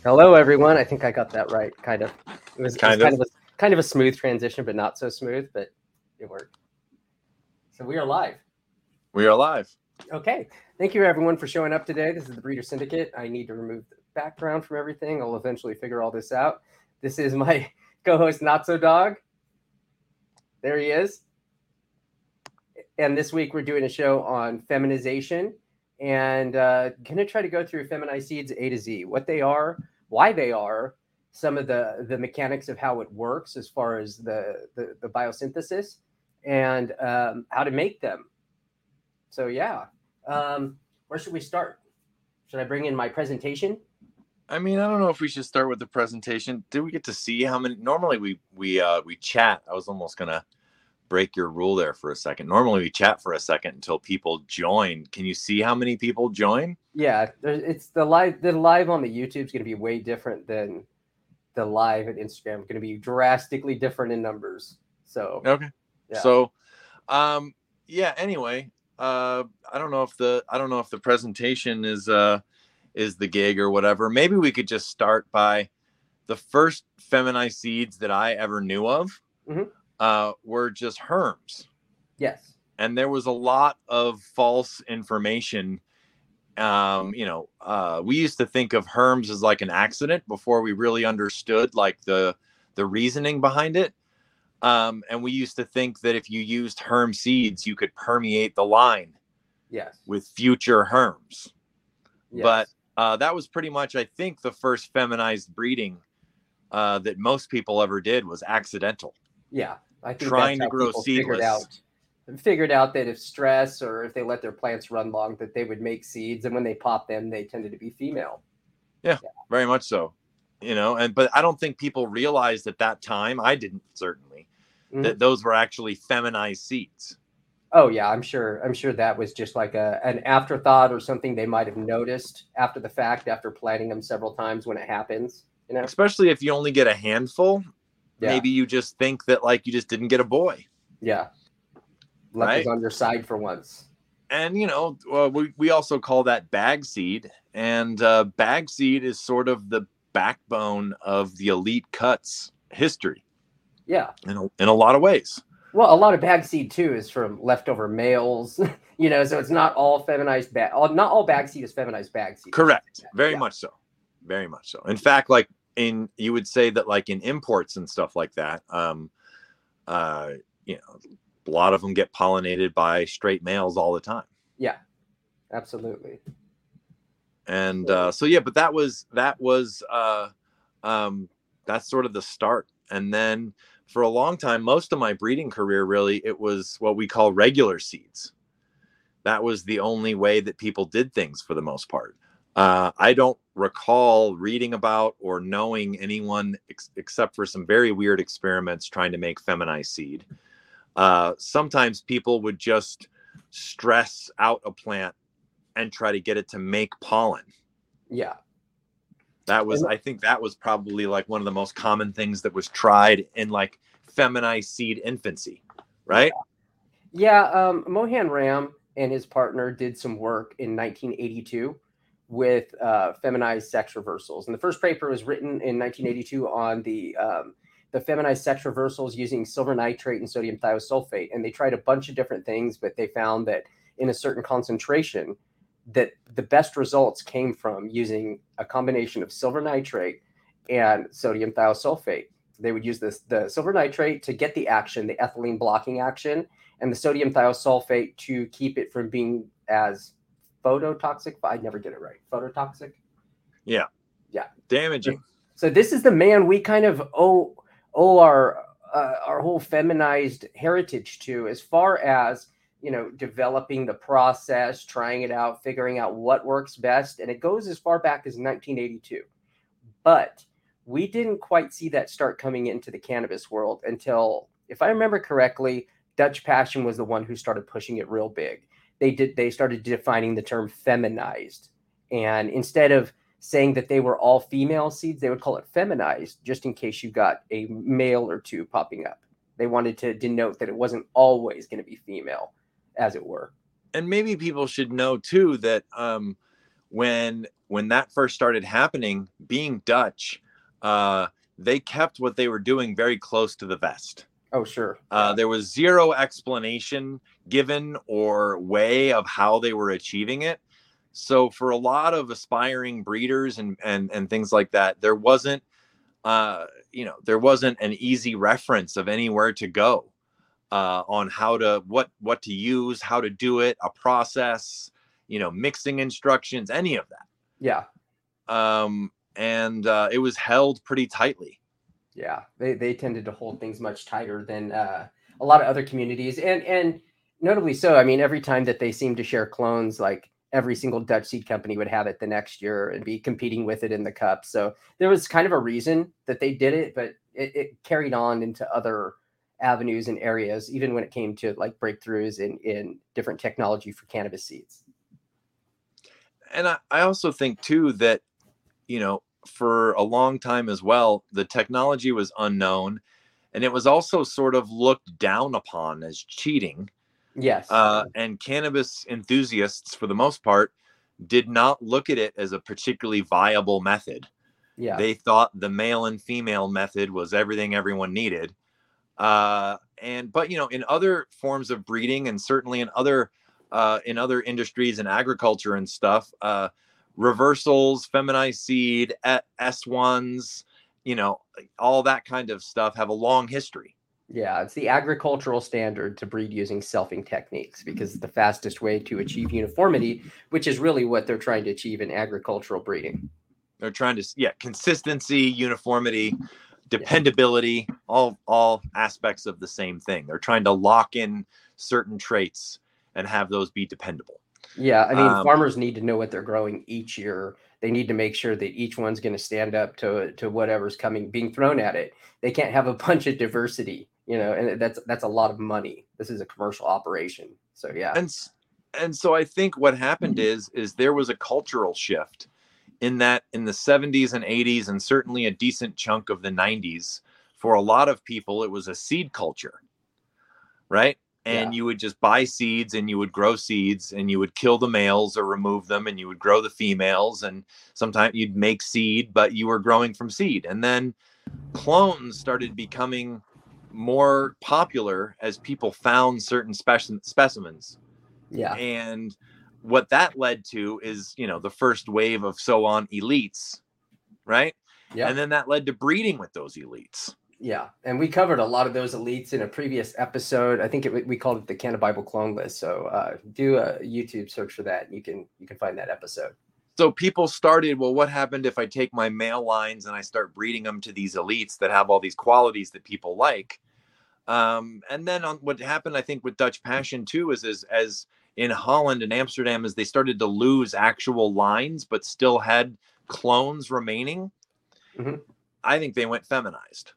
Hello, everyone. I think I got that right. Kind of. It was Kind of. kind of a smooth transition, but not so smooth. But it worked. So we are live. We are live. Okay. Thank you, everyone, for showing up today. This is the Breeder Syndicate. I need to remove the background from everything. I'll eventually figure all this out. This is my co-host, Not So Dog. There he is. And this week we're doing a show on feminization and going to try to go through feminized seeds A to Z, what they are, why they are, some of the mechanics of how it works as far as the biosynthesis, and how to make them. So yeah, where should we start? Should I bring in my presentation? I mean, I don't know if we should start with the presentation. Did we get to see how many? Normally we chat. I was almost gonna break your rule there for a second. Normally we chat for a second until people join. Can you see how many people join? Yeah, it's the live. The live on the YouTube is going to be way different than the live at Instagram. Going to be drastically different in numbers. So okay, yeah. So, yeah. Anyway, I don't know if the presentation is the gig or whatever. Maybe we could just start by the first feminized seeds that I ever knew of. Mm-hmm. Were just herms. Yes. And there was a lot of false information. We used to think of herms as like an accident before we really understood like the reasoning behind it. And we used to think that if you used herm seeds, you could permeate the line. Yes. With future herms. Yes. But that was pretty much, I think, the first feminized breeding that most people ever did was accidental. Yeah, I think trying that's to how grow people seedless. figured out that if stress or if they let their plants run long, that they would make seeds, and when they pop them, they tended to be female. Yeah, very much so. But I don't think people realized at that time, I didn't certainly, that those were actually feminized seeds. Oh yeah, I'm sure that was just like an afterthought or something they might have noticed after the fact, after planting them several times when it happens. Especially if you only get a handful. Yeah. Maybe you just think that like you just didn't get a boy. Yeah. Luck is on your side for once. And we also call that bag seed, and bag seed is sort of the backbone of the elite cuts history. Yeah. In a lot of ways. Well, a lot of bag seed too is from leftover males, so it's not all feminized bag. Not all bag seed is feminized bag seed. Correct. Very much so. Very much so. In fact, like you would say that like in imports and stuff like that, a lot of them get pollinated by straight males all the time. Yeah, absolutely. And but that was that's sort of the start. And then for a long time, most of my breeding career, really, it was what we call regular seeds. That was the only way that people did things for the most part. I don't recall reading about or knowing anyone except for some very weird experiments trying to make feminized seed. Sometimes people would just stress out a plant and try to get it to make pollen. Yeah. I think that was probably like one of the most common things that was tried in like feminized seed infancy, right? Yeah. Mohan Ram and his partner did some work in 1982 with feminized sex reversals. And the first paper was written in 1982 on the feminized sex reversals using silver nitrate and sodium thiosulfate. And they tried a bunch of different things, but they found that in a certain concentration, that the best results came from using a combination of silver nitrate and sodium thiosulfate. They would use the silver nitrate to get the action, the ethylene blocking action, and the sodium thiosulfate to keep it from being as phototoxic. I'd never get it right. Phototoxic? Yeah. Damaging. So this is the man we kind of owe our whole feminized heritage to, as far as developing the process, trying it out, figuring out what works best. And it goes as far back as 1982. But we didn't quite see that start coming into the cannabis world until, if I remember correctly, Dutch Passion was the one who started pushing it real big. They started defining the term feminized. And instead of saying that they were all female seeds, they would call it feminized, just in case you got a male or two popping up. They wanted to denote that it wasn't always going to be female, as it were. And maybe people should know too that when that first started happening, being Dutch, they kept what they were doing very close to the vest. Oh, sure. There was zero explanation given or way of how they were achieving it. So for a lot of aspiring breeders and things like that, there wasn't there wasn't an easy reference of anywhere to go on how to what to use, how to do it, a process, mixing instructions, any of that. Yeah. And it was held pretty tightly. Yeah, they tended to hold things much tighter than a lot of other communities, and notably so. I mean, every time that they seemed to share clones, like every single Dutch seed company would have it the next year and be competing with it in the cup. So there was kind of a reason that they did it, but it carried on into other avenues and areas, even when it came to like breakthroughs in different technology for cannabis seeds. And I also think too that, for a long time as well, the technology was unknown, and it was also sort of looked down upon as cheating. Yes. And cannabis enthusiasts, for the most part, did not look at it as a particularly viable method. Yeah. They thought the male and female method was everything everyone needed. But in other forms of breeding, and certainly in other industries and agriculture and stuff, reversals, feminized seed, S1s, all that kind of stuff have a long history. Yeah, it's the agricultural standard to breed using selfing techniques because it's the fastest way to achieve uniformity, which is really what they're trying to achieve in agricultural breeding. They're trying to, consistency, uniformity, dependability, all aspects of the same thing. They're trying to lock in certain traits and have those be dependable. Yeah, I mean, farmers need to know what they're growing each year. They need to make sure that each one's going to stand up to whatever's being thrown at it. They can't have a bunch of diversity, and that's a lot of money. This is a commercial operation. So, yeah. And so I think what happened is there was a cultural shift in that in the 70s and 80s, and certainly a decent chunk of the 90s, for a lot of people, it was a seed culture, right? And you would just buy seeds and you would grow seeds and you would kill the males or remove them and you would grow the females. And sometimes you'd make seed, but you were growing from seed. And then clones started becoming more popular as people found certain specimens. Yeah. And what that led to is, the first wave of so-on elites, right? Yeah. And then that led to breeding with those elites. Yeah, and we covered a lot of those elites in a previous episode. I think we called it the Cannabible Clone List. So do a YouTube search for that, and you can find that episode. So people started, well, what happened if I take my male lines and I start breeding them to these elites that have all these qualities that people like? And then what happened, I think, with Dutch Passion too, is as in Holland and Amsterdam, as they started to lose actual lines but still had clones remaining, I think they went feminized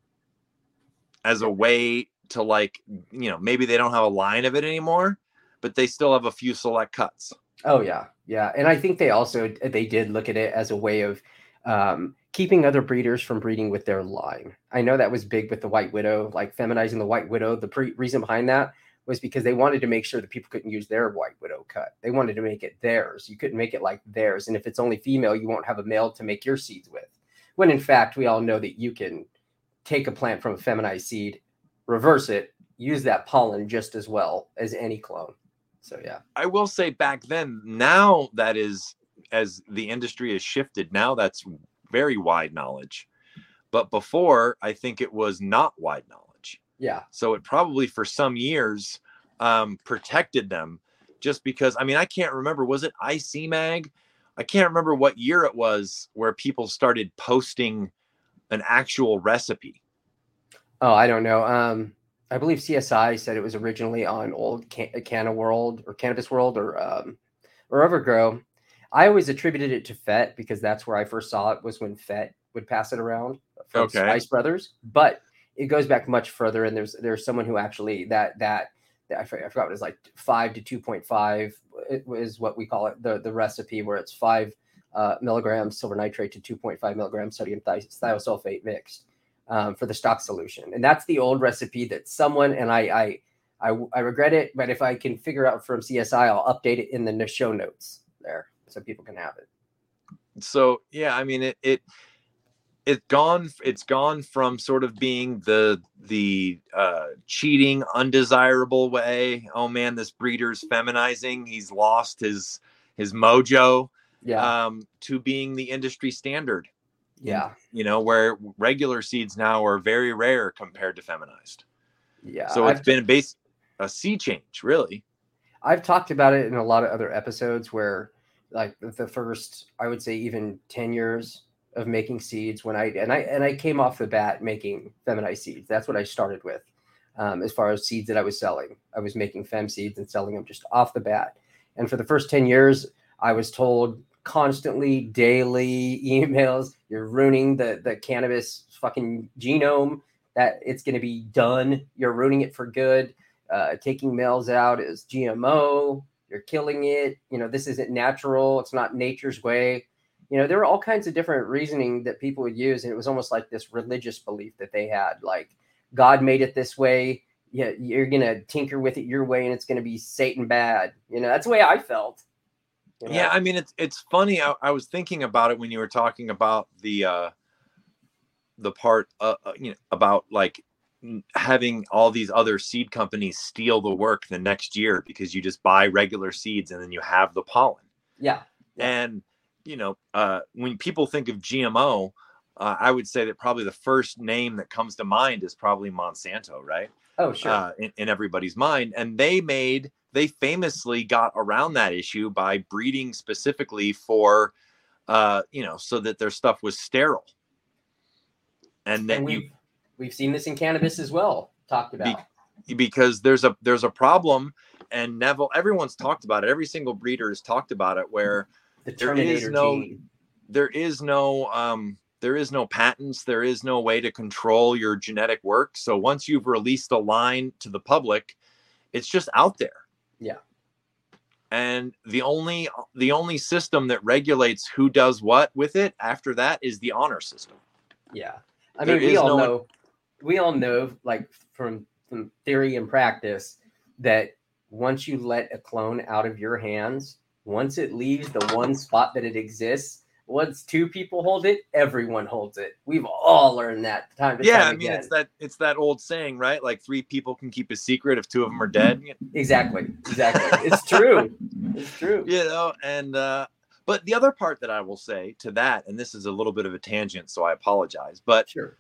as a way to maybe they don't have a line of it anymore, but they still have a few select cuts. Oh yeah. Yeah. And I think they did look at it as a way of keeping other breeders from breeding with their line. I know that was big with the White Widow, like feminizing the White Widow. The reason behind that was because they wanted to make sure that people couldn't use their White Widow cut. They wanted to make it theirs. You couldn't make it like theirs. And if it's only female, you won't have a male to make your seeds with. When in fact, we all know that you can take a plant from a feminized seed, reverse it, use that pollen just as well as any clone. So, yeah. I will say back then, now that is, as the industry has shifted, now that's very wide knowledge. But before, I think it was not wide knowledge. Yeah. So it probably for some years protected them just because, I can't remember, was it IC Mag? I can't remember what year it was where people started posting an actual recipe. Oh, I don't know. I believe CSI said it was originally on old Canna World or Cannabis World or Evergrow. I always attributed it to FET because that's where I first saw it, was when FET would pass it around from Spice Brothers. But it goes back much further, and there's someone who actually that I forgot it was like 5 to 2.5 is what we call it, the recipe, where it's 5 milligrams silver nitrate to 2.5 milligrams sodium thiosulfate mixed for the stock solution. And that's the old recipe that someone, and I regret it, but if I can figure out from CSI, I'll update it in the show notes there. so people can have it. So yeah, I mean it's gone from sort of being the cheating, undesirable way. Oh man, this breeder's feminizing. He's lost his mojo. Yeah. To being the industry standard. Yeah. Where regular seeds now are very rare compared to feminized. Yeah. So it's been a sea change, really. I've talked about it in a lot of other episodes where, like, the first, I would say, even 10 years of making seeds, when I came off the bat making feminized seeds. That's what I started with. As far as seeds that I was selling, I was making fem seeds and selling them just off the bat. And for the first 10 years, I was told constantly, daily emails, you're ruining the cannabis fucking genome, that it's going to be done. You're ruining it for good. Taking males out is GMO. You're killing it. This isn't natural. It's not nature's way. There were all kinds of different reasoning that people would use. And it was almost like this religious belief that they had, like, God made it this way. Yeah, you're going to tinker with it your way and it's going to be Satan bad. That's the way I felt. Yeah, I mean, it's funny. I was thinking about it when you were talking about the part, about like having all these other seed companies steal the work the next year because you just buy regular seeds and then you have the pollen. Yeah. And, when people think of GMO, I would say that probably the first name that comes to mind is probably Monsanto, right? Oh, sure. In everybody's mind. And they famously got around that issue by breeding specifically for, so that their stuff was sterile. And then we've seen this in cannabis as well, talked about. Because there's a problem, and Neville, everyone's talked about it. Every single breeder has talked about it, where the Terminator gene. There is no patents. There is no way to control your genetic work. So once you've released a line to the public, it's just out there. Yeah. And the only system that regulates who does what with it after that is the honor system. Yeah. I mean, we all know, like, from theory and practice, that once you let a clone out of your hands, once it leaves the one spot that it exists, once two people hold it, everyone holds it. We've all learned that time to time again. It's that old saying, right? Like, 3 people can keep a secret if 2 of them are dead. Exactly. It's true. It's true. And but the other part that I will say to that, and this is a little bit of a tangent, so I apologize, but sure.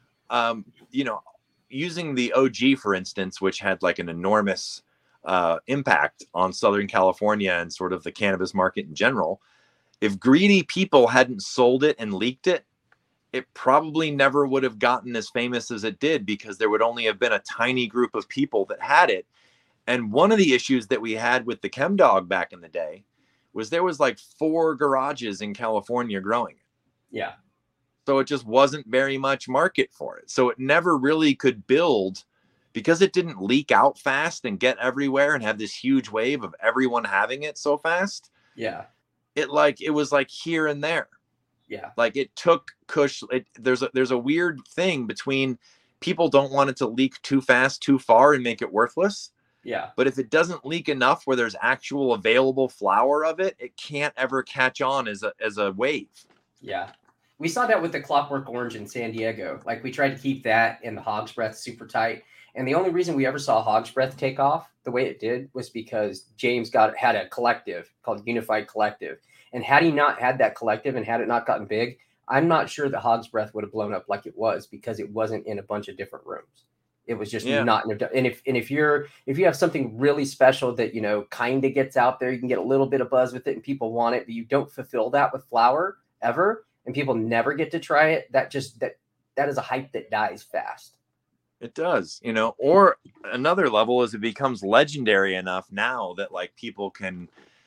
Using the OG, for instance, which had like an enormous impact on Southern California and sort of the cannabis market in general, if greedy people hadn't sold it and leaked it, it probably never would have gotten as famous as it did, because there would only have been a tiny group of people that had it. And one of the issues that we had with the ChemDog back in the day was there was like 4 garages in California growing it. Yeah. So it just wasn't very much market for it. So it never really could build, because it didn't leak out fast and get everywhere and have this huge wave of everyone having it so fast. Yeah. It was like here and there. Yeah. Like, it took Kush. There's a weird thing between people don't want it to leak too fast, too far, and make it worthless. Yeah. But if it doesn't leak enough where there's actual available flower of it, it can't ever catch on as a wave. Yeah. We saw that with the Clockwork Orange in San Diego. Like, we tried to keep that and the Hog's Breath super tight. And the only reason we ever saw Hog's Breath take off the way it did was because James had a collective called Unified Collective. And had he not had that collective and had it not gotten big, I'm not sure that Hog's Breath would have blown up like it was, because it wasn't in a bunch of different rooms. It was just not in a, and if you have something really special that, kind of gets out there, you can get a little bit of buzz with it and people want it, but you don't fulfill that with flower ever, and people never get to try it. That is a hype that dies fast. It does, or another level is it becomes legendary enough now that like people can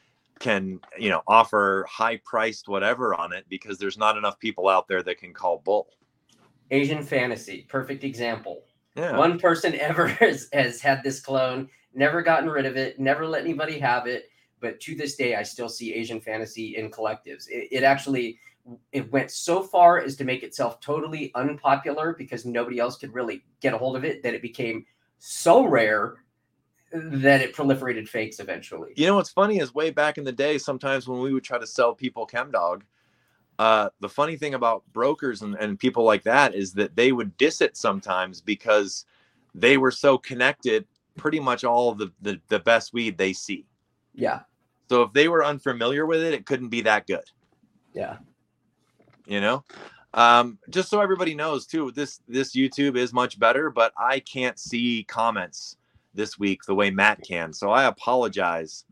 offer high priced whatever on it because there's not enough people out there that can call bull. Asian Fantasy, perfect example. Yeah. One person ever has had this clone, never gotten rid of it, never let anybody have it. But to this day, I still see Asian Fantasy in collectives. It went so far as to make itself totally unpopular because nobody else could really get a hold of it, that it became so rare then it proliferated fakes eventually. You know what's funny is way back in the day, sometimes when we would try to sell people ChemDog, the funny thing about brokers and people like that is that they would diss it sometimes because they were so connected, pretty much all of the best weed they see. Yeah. So if they were unfamiliar with it, it couldn't be that good. Yeah. You know, just so everybody knows too, this YouTube is much better, but I can't see comments this week the way Matt can. So I apologize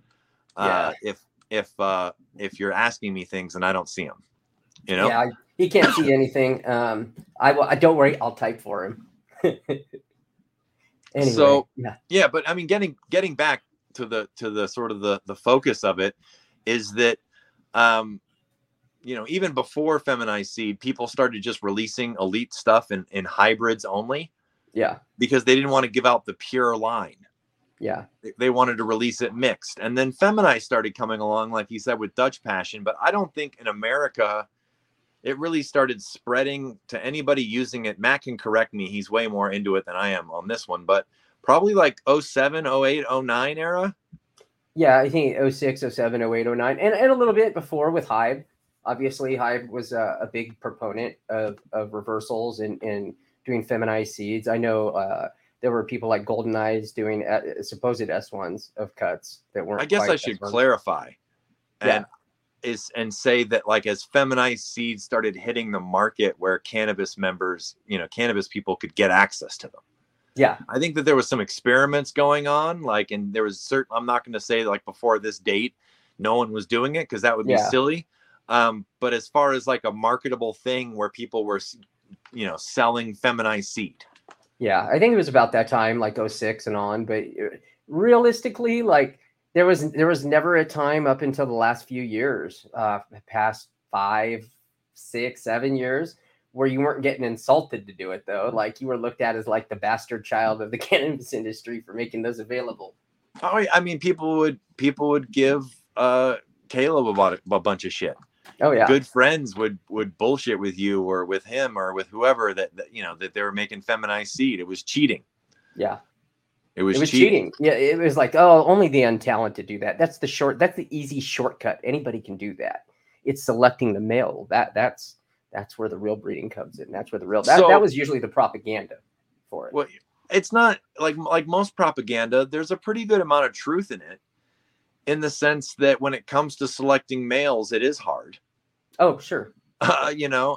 if you're asking me things and I don't see them. You know? Yeah, he can't see anything. I don't worry, I'll type for him. Anyway, so yeah, but I mean, getting back to the sort of the focus of it is that, you know, even before feminized seed, people started just releasing elite stuff in hybrids only. Yeah. Because they didn't want to give out the pure line. Yeah. They wanted to release it mixed. And then feminized started coming along, like he said, with Dutch Passion. But I don't think in America it really started spreading to anybody using it. Matt can correct me. He's way more into it than I am on this one. But probably like 07, 08, 09 era. Yeah, I think 06, 07, 08, 09. And a little bit before with Hive. Obviously, Hive was a big proponent of reversals and doing feminized seeds. I know there were people like Golden Eyes doing supposed S1s of cuts that weren't. I guess I should clarify and say that, like, as feminized seeds started hitting the market where cannabis members, you know, cannabis people could get access to them. Yeah. I think that there was some experiments going on, like, and there was certain, I'm not going to say like before this date, no one was doing it because that would be silly. But as far as like a marketable thing where people were, you know, selling feminized seed. Yeah, I think it was about that time, like 06 and on. But realistically, like there was never a time up until the last few years, past 5, 6, 7 years, where you weren't getting insulted to do it, though. Like you were looked at as like the bastard child of the cannabis industry for making those available. Oh, I mean, people would give Caleb about a bunch of shit. Oh yeah. Good friends would bullshit with you or with him or with whoever that you know that they were making feminized seed. It was cheating. Yeah. It was cheating. Yeah, it was like, oh, only the untalented do that. That's the easy shortcut. Anybody can do that. It's selecting the male. That's where the real breeding comes in. That's where the real that was usually the propaganda for it. Well, it's not like most propaganda. There's a pretty good amount of truth in it, in the sense that when it comes to selecting males, it is hard. Oh, sure. You know,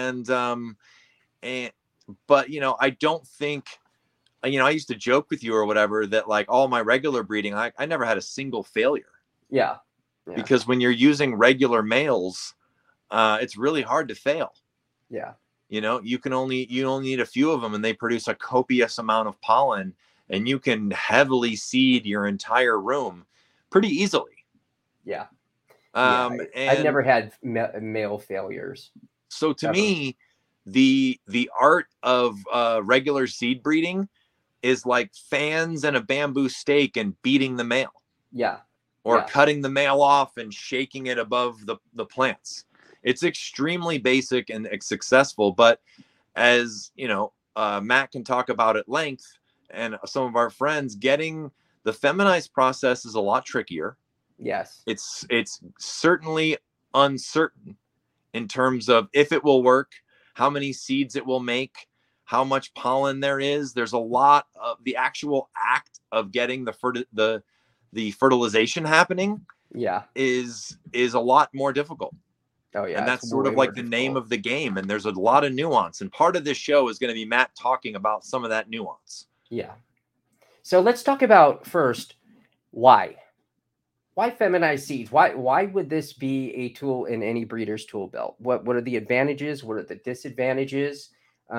but you know, I don't think, you know, I used to joke with you or whatever that like all my regular breeding, I never had a single failure. Yeah. Because when you're using regular males, it's really hard to fail. Yeah. You know, you only need a few of them and they produce a copious amount of pollen and you can heavily seed your entire room pretty easily. Yeah. And I've never had male failures. So to me, the art of regular seed breeding is like fans and a bamboo stake and beating the male. Yeah. Or cutting the male off and shaking it above the plants. It's extremely basic and successful, but as you know, Matt can talk about at length, and some of our friends, getting the feminized process is a lot trickier. Yes. It's certainly uncertain in terms of if it will work, how many seeds it will make, how much pollen there is. There's a lot of the actual act of getting the fertilization happening. Yeah. Is a lot more difficult. Oh yeah. And that's sort of like the name of the game. And there's a lot of nuance. And part of this show is going to be Matt talking about some of that nuance. Yeah. So let's talk about first, why feminized seeds? Why would this be a tool in any breeder's tool belt? What are the advantages? What are the disadvantages?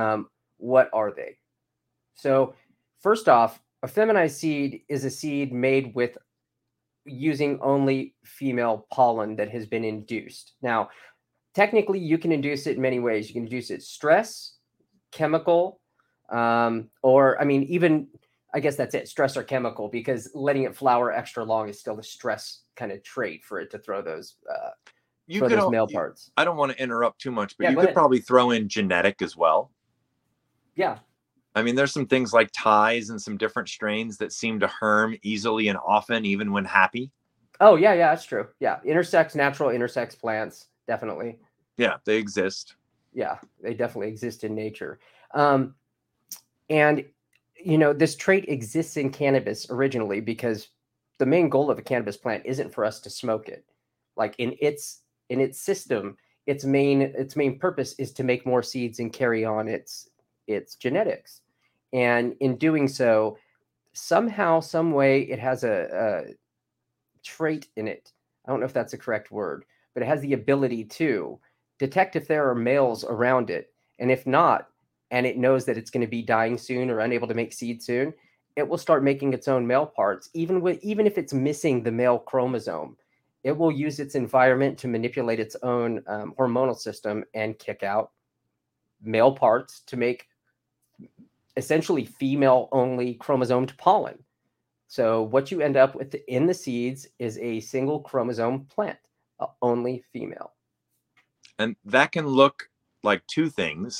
What are they? So first off, a feminized seed is a seed made with using only female pollen that has been induced. Now, technically, you can induce it in many ways. You can induce it stress, chemical, or I mean, even I guess that's it, stress or chemical, because letting it flower extra long is still a stress kind of trait for it to throw those male parts. I don't want to interrupt too much, but you could probably throw in genetic as well. Yeah. I mean, there's some things like ties and some different strains that seem to herm easily and often, even when happy. Oh yeah, yeah, that's true. Yeah, natural intersex plants, definitely. Yeah, they exist. Yeah, they definitely exist in nature. And this trait exists in cannabis originally because the main goal of a cannabis plant isn't for us to smoke it. Like in its system, its main purpose is to make more seeds and carry on its genetics. And in doing so, somehow, some way, it has a trait in it. I don't know if that's the correct word, but it has the ability to detect if there are males around it. And if not, and it knows that it's going to be dying soon or unable to make seed soon, it will start making its own male parts, even if it's missing the male chromosome. It will use its environment to manipulate its own hormonal system and kick out male parts to make essentially female only chromosomed pollen. So what you end up with in the seeds is a single chromosome plant, only female. And that can look like two things.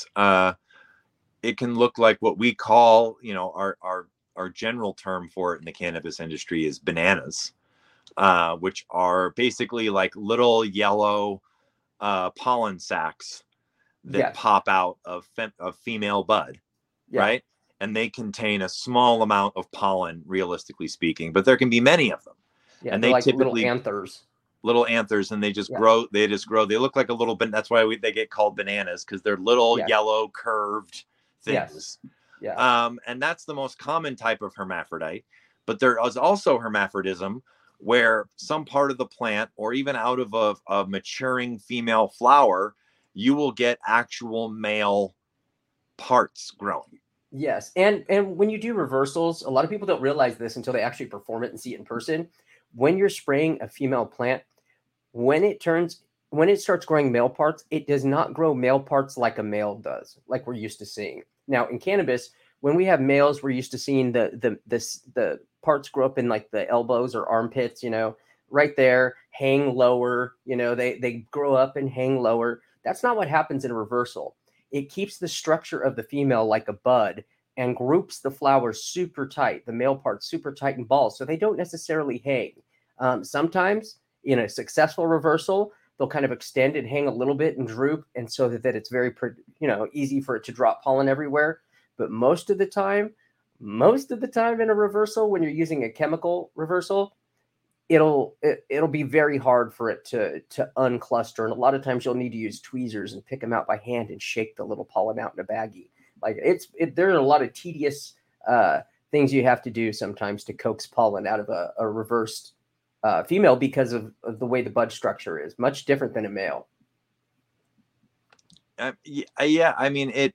It can look like what we call, our general term for it in the cannabis industry is bananas, which are basically like little yellow pollen sacs that pop out of female bud, right? And they contain a small amount of pollen, realistically speaking, but there can be many of them. Yeah, and they like typically little anthers, and they just grow. They look like a little bit. That's why they get called bananas, because they're little yellow curved things. And that's the most common type of hermaphrodite. But there is also hermaphrodism, where some part of the plant, or even out of a maturing female flower, you will get actual male parts growing. Yes. And when you do reversals, a lot of people don't realize this until they actually perform it and see it in person. When you're spraying a female plant, when it starts growing male parts, it does not grow male parts like a male does, like we're used to seeing. Now in cannabis, when we have males, we're used to seeing the parts grow up in like the elbows or armpits, right there, hang lower, they grow up and hang lower. That's not what happens in a reversal. It keeps the structure of the female like a bud and groups the flowers super tight, the male parts super tight and balls, so they don't necessarily hang. Sometimes in a successful reversal, they'll kind of extend and hang a little bit and droop, and so that it's very, easy for it to drop pollen everywhere. But most of the time in a reversal, when you're using a chemical reversal, it'll be very hard for it to uncluster, and a lot of times you'll need to use tweezers and pick them out by hand and shake the little pollen out in a baggie. Like there are a lot of tedious things you have to do sometimes to coax pollen out of a reversed female, because of the way the bud structure is much different than a male. Yeah, I mean it.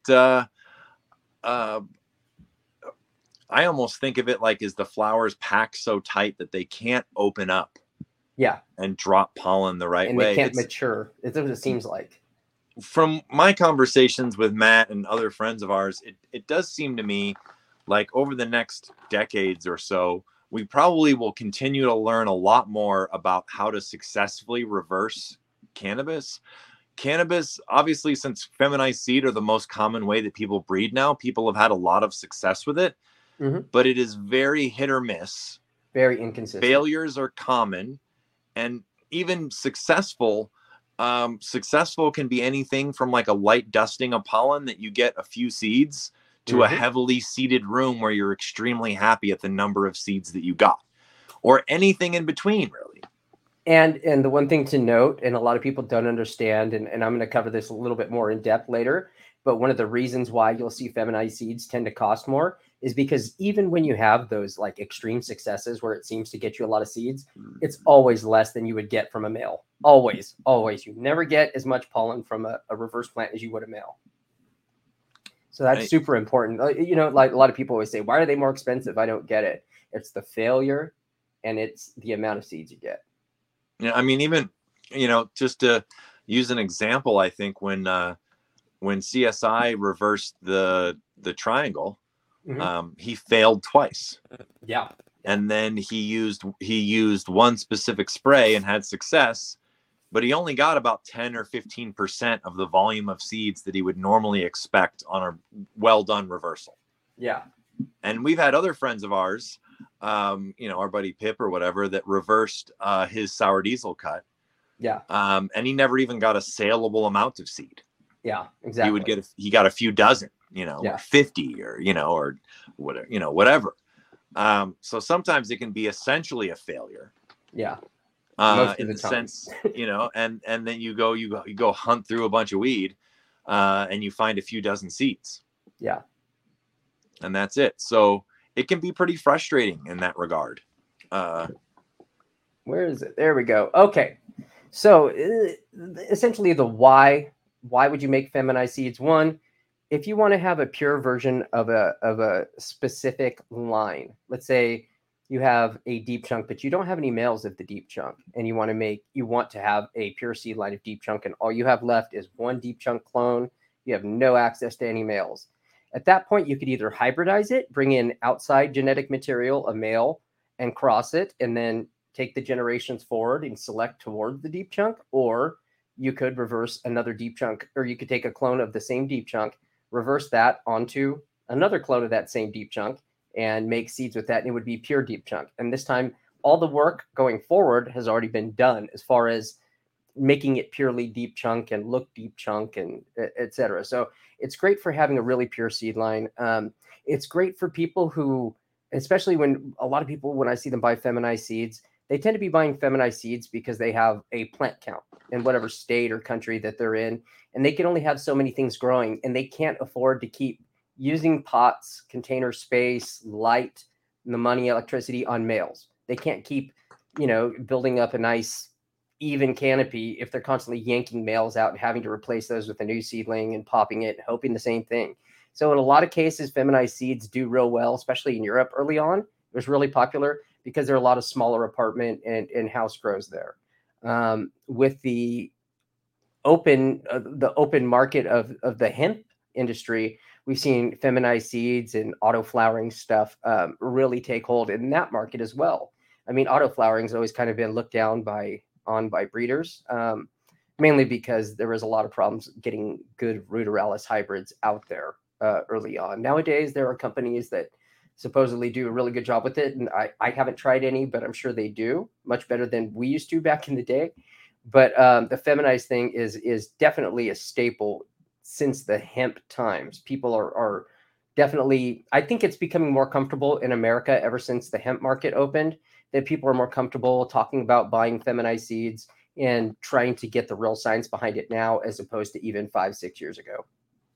I almost think of it like, is the flowers packed so tight that they can't open up. Yeah. And drop pollen the right way. And they can't mature. It's what it seems like. From my conversations with Matt and other friends of ours, it does seem to me like over the next decades or so, we probably will continue to learn a lot more about how to successfully reverse cannabis. Cannabis, obviously, since feminized seed are the most common way that people breed now, people have had a lot of success with it. Mm-hmm. But it is very hit or miss. Very inconsistent. Failures are common, and even successful can be anything from like a light dusting of pollen that you get a few seeds to a heavily seeded room where you're extremely happy at the number of seeds that you got, or anything in between, really. And the one thing to note, and a lot of people don't understand, and I'm going to cover this a little bit more in depth later, but one of the reasons why you'll see feminized seeds tend to cost more is because even when you have those like extreme successes where it seems to get you a lot of seeds, it's always less than you would get from a male. Always. You never get as much pollen from a reverse plant as you would a male. So that's super important. Like a lot of people always say, why are they more expensive? I don't get it. It's the failure and it's the amount of seeds you get. Yeah, I mean, even, just to use an example, I think when CSI reversed the triangle, he failed twice. Yeah. And then he used one specific spray and had success, but he only got about 10 or 15% of the volume of seeds that he would normally expect on a well done reversal. Yeah. And we've had other friends of ours, our buddy Pip or whatever, that reversed his sour diesel cut. Yeah. And he never even got a saleable amount of seed. Yeah, exactly. He got a few dozen, or 50 or, or whatever. So sometimes it can be essentially a failure. Yeah. Most in of the time. sense, and then you go hunt through a bunch of weed, and you find a few dozen seeds. Yeah. And that's it. So it can be pretty frustrating in that regard. Where is it? There we go. Okay. So essentially the why would you make feminized seeds? One, if you want to have a pure version of a specific line, let's say you have a deep chunk, but you don't have any males of the deep chunk, and you want to have a pure seed line of deep chunk, and all you have left is one deep chunk clone. You have no access to any males. At that point, you could either hybridize it, bring in outside genetic material, a male, and cross it, and then take the generations forward and select toward the deep chunk, or you could reverse another deep chunk, or you could take a clone of the same deep chunk, reverse that onto another clone of that same deep chunk, and make seeds with that, and it would be pure deep chunk. And this time, all the work going forward has already been done as far as making it purely deep chunk and look deep chunk and et cetera. So it's great for having a really pure seed line. It's great for people who, especially when a lot of people, when I see them buy feminized seeds, they tend to be buying feminized seeds because they have a plant count in whatever state or country that they're in, and they can only have so many things growing, and they can't afford to keep using pots, container space, light, the money, electricity on males. They can't keep, building up a nice even canopy if they're constantly yanking males out and having to replace those with a new seedling and popping it, hoping the same thing. So in a lot of cases, feminized seeds do real well, especially in Europe early on. It was really popular because there are a lot of smaller apartment and house grows there. With the open market of the hemp industry, we've seen feminized seeds and auto flowering stuff really take hold in that market as well. I mean, auto flowering has always kind of been looked down by breeders, mainly because there was a lot of problems getting good ruderalis hybrids out there early on. Nowadays, there are companies that supposedly do a really good job with it, and I haven't tried any, but I'm sure they do much better than we used to back in the day. But the feminized thing is definitely a staple since the hemp times. People are definitely, I think it's becoming more comfortable in America ever since the hemp market opened, that people are more comfortable talking about buying feminized seeds and trying to get the real science behind it now, as opposed to even 5-6 years ago.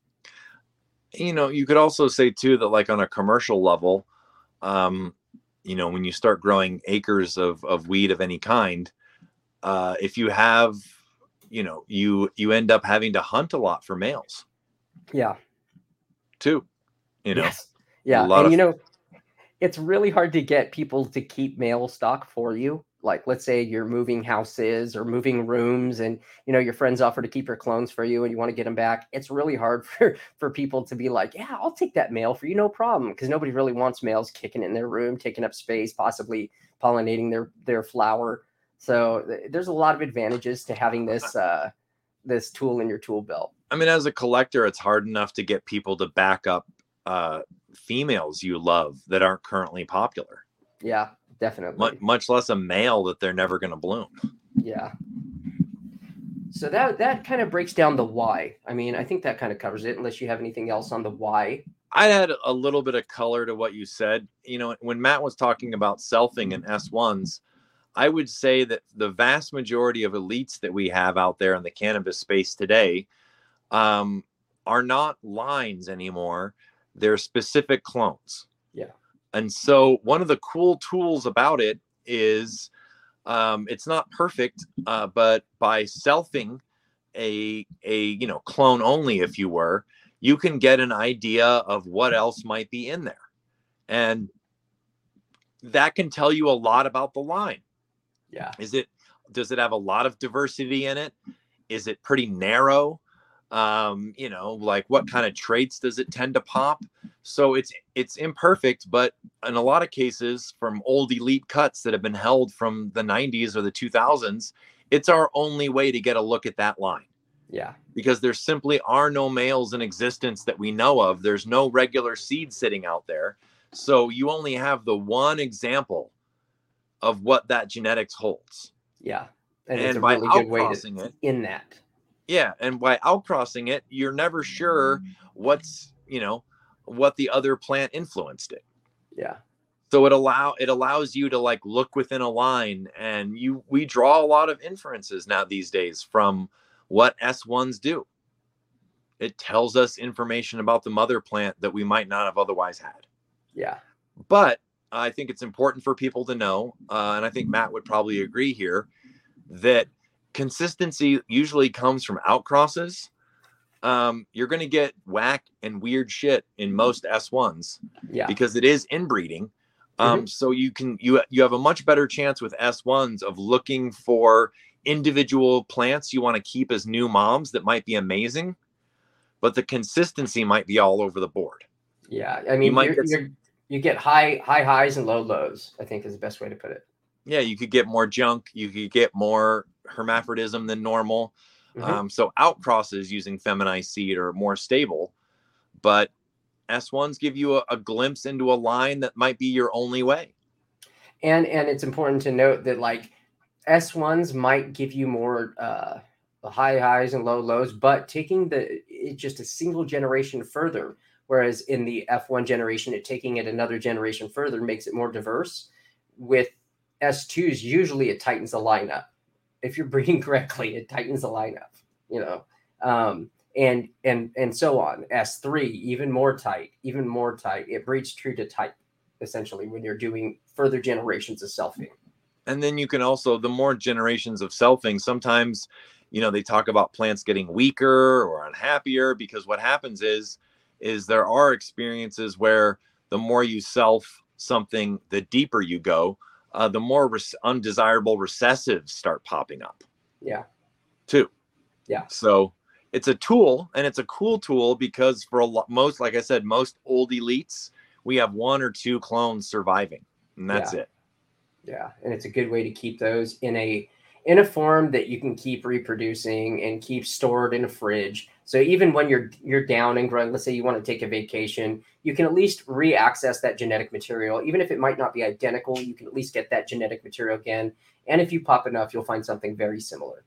You could also say too that, like, on a commercial level, when you start growing acres of weed of any kind, if you have, you end up having to hunt a lot for males. Yeah. Too. Yes. Yeah. And it's really hard to get people to keep male stock for you. Like, let's say you're moving houses or moving rooms, and your friends offer to keep your clones for you and you want to get them back. It's really hard for people to be like, yeah, I'll take that male for you, no problem, because nobody really wants males kicking in their room, taking up space, possibly pollinating their flower. So there's a lot of advantages to having this tool in your tool belt. I mean, as a collector, it's hard enough to get people to back up females you love that aren't currently popular. Yeah, definitely. Much less a male that they're never going to bloom. Yeah. So that kind of breaks down the why. I mean, I think that kind of covers it, unless you have anything else on the why. I had a little bit of color to what you said. When Matt was talking about selfing and S1s, I would say that the vast majority of elites that we have out there in the cannabis space today are not lines anymore. They're specific clones. Yeah. And so one of the cool tools about it is it's not perfect, but by selfing a clone only, if you were, you can get an idea of what else might be in there. And that can tell you a lot about the line. Yeah. Does it have a lot of diversity in it? Is it pretty narrow? Like, what kind of traits does it tend to pop? So it's imperfect, but in a lot of cases, from old elite cuts that have been held from the 90s or the 2000s, it's our only way to get a look at that line. Yeah. because there simply are no males in existence that we know of. There's no regular seed sitting out there. So you only have the one example of what that genetics holds. Yeah. And it's a And by really good way to outcrossing it, in that. yeah, and by outcrossing it, you're never sure what's, what the other plant influenced it. Yeah. So it allows you to like look within a line, and we draw a lot of inferences now these days from what S1s do. It tells us information about the mother plant that we might not have otherwise had. Yeah. But I think it's important for people to know, and I think Matt would probably agree here, that consistency usually comes from outcrosses. You're going to get whack and weird shit in most S1s because it is inbreeding. So you have a much better chance with S1s of looking for individual plants you want to keep as new moms that might be amazing, but the consistency might be all over the board. Yeah. I mean, you get high highs and low lows, I think is the best way to put it. Yeah, you could get more junk. You could get more hermaphrodism than normal. So outcrosses using feminized seed are more stable, but S1s give you a glimpse into a line that might be your only way. And it's important to note that like S1s might give you more high highs and low lows, but taking it just a single generation further, whereas in the F1 generation, taking it another generation further makes it more diverse. With S2s, usually it tightens the lineup. If you're breeding correctly, it tightens the lineup, and so on. S3, even more tight. It breeds true to type, essentially, when you're doing further generations of selfing. And then you can also, the more generations of selfing, sometimes, they talk about plants getting weaker or unhappier, because what happens is there are experiences where the more you self something, the deeper you go, the more undesirable recessives start popping up. Yeah. Too. Yeah. So it's a tool, and it's a cool tool because for most, like I said, most old elites, we have one or two clones surviving, and that's it. Yeah. And it's a good way to keep those in a form that you can keep reproducing and keep stored in a fridge. So even when you're down and growing, let's say you want to take a vacation, you can at least re-access that genetic material. Even if it might not be identical, you can at least get that genetic material again. And if you pop enough, you'll find something very similar.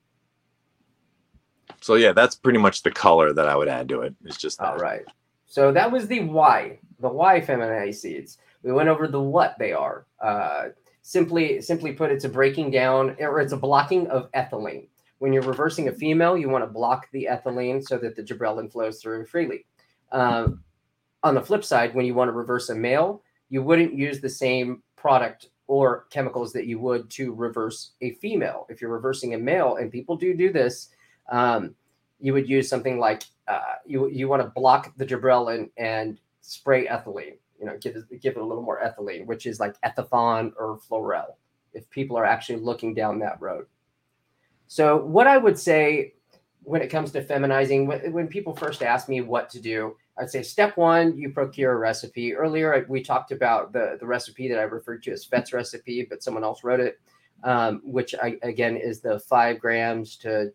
So yeah, that's pretty much the color that I would add to it. It's just that. All right. So that was the why feminized seeds. We went over the what they are. Simply put, it's a breaking down, or it's a blocking of ethylene. When you're reversing a female, you want to block the ethylene so that the gibberellin flows through freely. On the flip side, when you want to reverse a male, you wouldn't use the same product or chemicals that you would to reverse a female. If you're reversing a male, and people do this, you would use something like you want to block the gibberellin and spray ethylene. Give it a little more ethylene, which is like Ethithon or Florel, if people are actually looking down that road. So what I would say when it comes to feminizing, when people first ask me what to do, I'd say step one, you procure a recipe. Earlier, we talked about the recipe that I referred to as Fett's recipe, but someone else wrote it, which again is the 5 grams to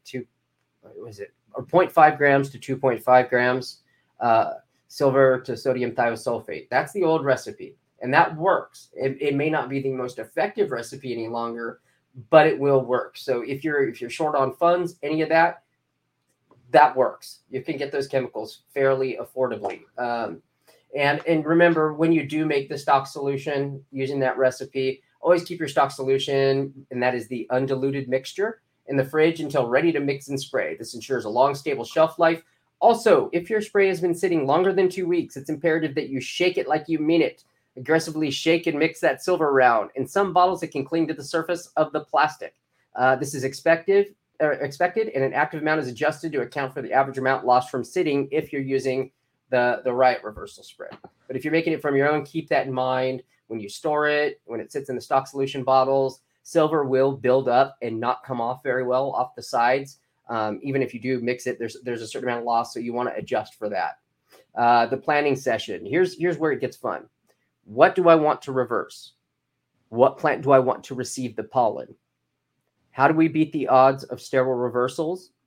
0.5 grams to 2.5 grams. Silver to sodium thiosulfate. That's the old recipe, and that works. It may not be the most effective recipe any longer, but it will work. So if you're short on funds, any of that works. You can get those chemicals fairly affordably. And remember, when you do make the stock solution using that recipe, always keep your stock solution, and that is the undiluted mixture, in the fridge until ready to mix and spray. This ensures a long, stable shelf life. Also, if your spray has been sitting longer than 2 weeks, it's imperative that you shake it like you mean it. Aggressively shake and mix that silver around. In some bottles, it can cling to the surface of the plastic. This is expected, and an active amount is adjusted to account for the average amount lost from sitting if you're using the right reversal spray. But if you're making it from your own, keep that in mind. When you store it, when it sits in the stock solution bottles, silver will build up and not come off very well off the sides. Even if you do mix it, there's a certain amount of loss, so you want to adjust for that. The planning session. Here's where it gets fun. What do I want to reverse? What plant do I want to receive the pollen? How do we beat the odds of sterile reversals?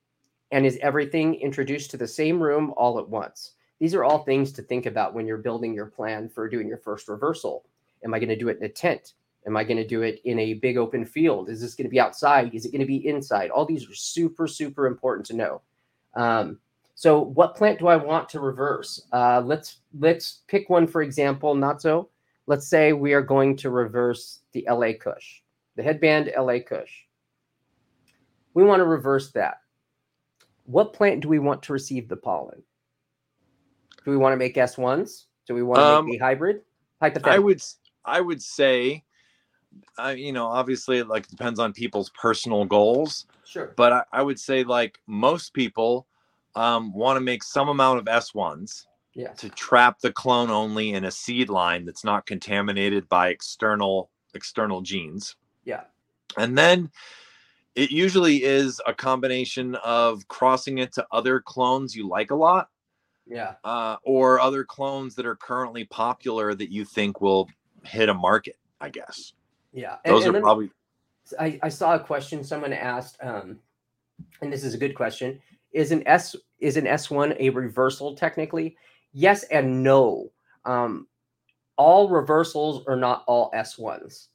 And is everything introduced to the same room all at once? These are all things to think about when you're building your plan for doing your first reversal. Am I going to do it in a tent? Am I going to do it in a big open field? Is this going to be outside? Is it going to be inside? All these are super, super important to know. So what plant do I want to reverse? Let's pick one, for example, Natso. Let's say we are going to reverse the LA Kush, the headband LA Kush. We want to reverse that. What plant do we want to receive the pollen? Do we want to make S1s? Do we want to make a hybrid? I would say, obviously, like, it depends on people's personal goals. Sure. But I would say, like, most people want to make some amount of S1s to trap the clone only in a seed line that's not contaminated by external genes. Yeah. And then it usually is a combination of crossing it to other clones you like a lot. Yeah. Or other clones that are currently popular that you think will hit a market, I guess. Yeah. Those are probably. I saw a question someone asked, and this is a good question. Is an S1 a reversal technically? Yes and no. All reversals are not all S1s.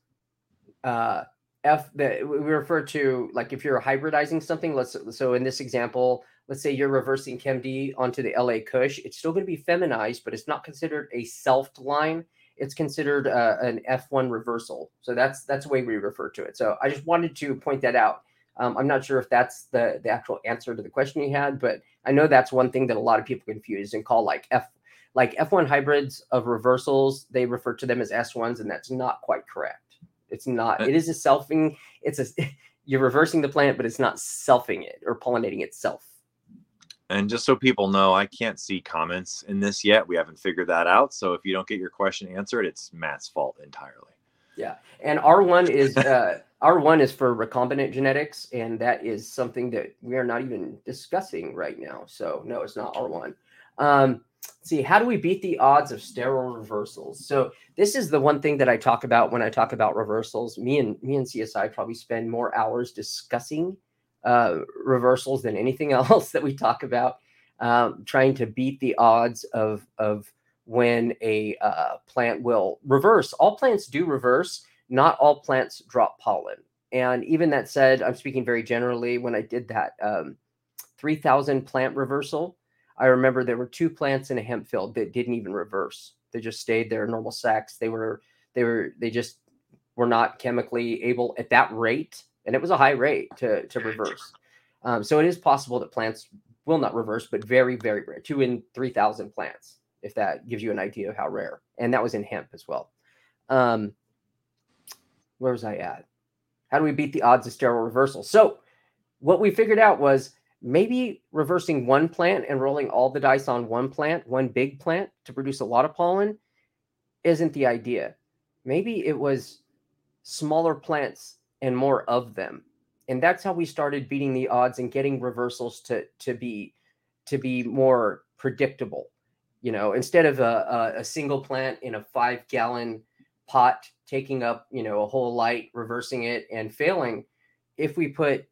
We refer to, like, if you're hybridizing something, so in this example, let's say you're reversing ChemD onto the LA Kush, it's still going to be feminized, but it's not considered a selfed line. It's considered an F1 reversal. So that's the way we refer to it. So I just wanted to point that out. I'm not sure if that's the actual answer to the question you had, but I know that's one thing that a lot of people confuse and call like F1 hybrids of reversals. They refer to them as S1s, and that's not quite correct. It's not. It is a selfing. You're reversing the plant, but it's not selfing it or pollinating itself. And just so people know, I can't see comments in this yet. We haven't figured that out. So if you don't get your question answered, it's Matt's fault entirely. Yeah. And R1 is R1 is for recombinant genetics, and that is something that we are not even discussing right now. So no, it's not R1. See, how do we beat the odds of sterile reversals? So this is the one thing that I talk about when I talk about reversals. Me and CSI probably spend more hours discussing reversals than anything else that we talk about, trying to beat the odds of when a plant will reverse. All plants do reverse. Not all plants drop pollen. And even that said, I'm speaking very generally. When I did that 3,000 plant reversal, I remember there were 2 plants in a hemp field that didn't even reverse. They just stayed their normal sacs. They just were not chemically able at that rate, and it was a high rate to reverse. So it is possible that plants will not reverse, but very, very rare. 2 in 3,000 plants, if that gives you an idea of how rare. And that was in hemp as well. Where was I at? How do we beat the odds of sterile reversal? So what we figured out was maybe reversing one plant and rolling all the dice on one plant, one big plant, to produce a lot of pollen isn't the idea. Maybe it was smaller plants and more of them. And that's how we started beating the odds and getting reversals to be more predictable. Instead of a single plant in a 5-gallon pot taking up, a whole light, reversing it and failing, if we put,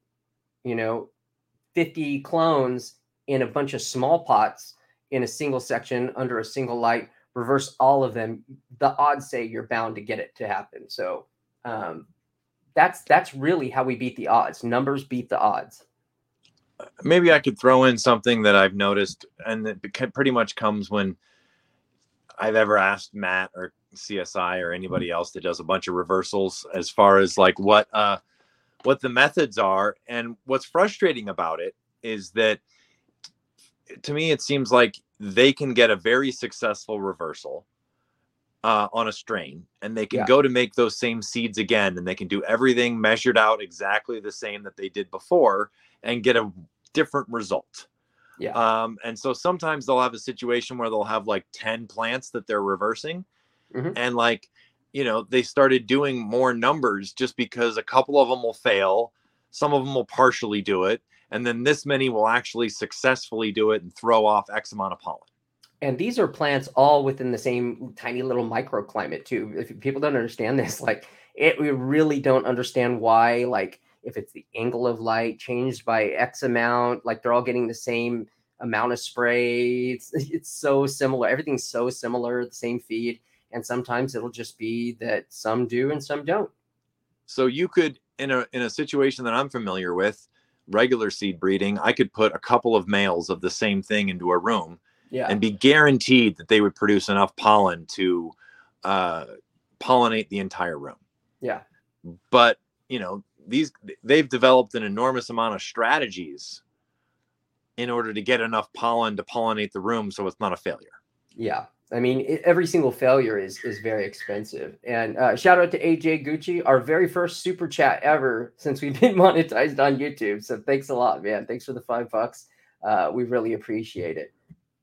50 clones in a bunch of small pots in a single section under a single light, reverse all of them, the odds say you're bound to get it to happen. So that's really how we beat the odds. Numbers beat the odds. Maybe I could throw in something that I've noticed, and it pretty much comes when I've ever asked Matt or CSI or anybody else that does a bunch of reversals, as far as like what the methods are. And what's frustrating about it is that, to me, it seems like they can get a very successful reversal on a strain, and they can go to make those same seeds again, and they can do everything measured out exactly the same that they did before and get a different result. Yeah. And so sometimes they'll have a situation where they'll have like 10 plants that they're reversing. Mm-hmm. And like, they started doing more numbers just because a couple of them will fail. Some of them will partially do it. And then this many will actually successfully do it and throw off X amount of pollen. And these are plants all within the same tiny little microclimate too. If people don't understand this, we really don't understand why, if it's the angle of light changed by X amount, like they're all getting the same amount of spray. It's so similar. Everything's so similar, the same feed. And sometimes it'll just be that some do and some don't. So you could, in a situation that I'm familiar with, regular seed breeding, I could put a couple of males of the same thing into a room and be guaranteed that they would produce enough pollen to pollinate the entire room. Yeah. But, you know, they've developed an enormous amount of strategies in order to get enough pollen to pollinate the room so it's not a failure. Yeah. I mean, every single failure is very expensive. And shout out to AJ Gucci, our very first super chat ever since we've been monetized on YouTube. So thanks a lot, man. Thanks for the $5. We really appreciate it.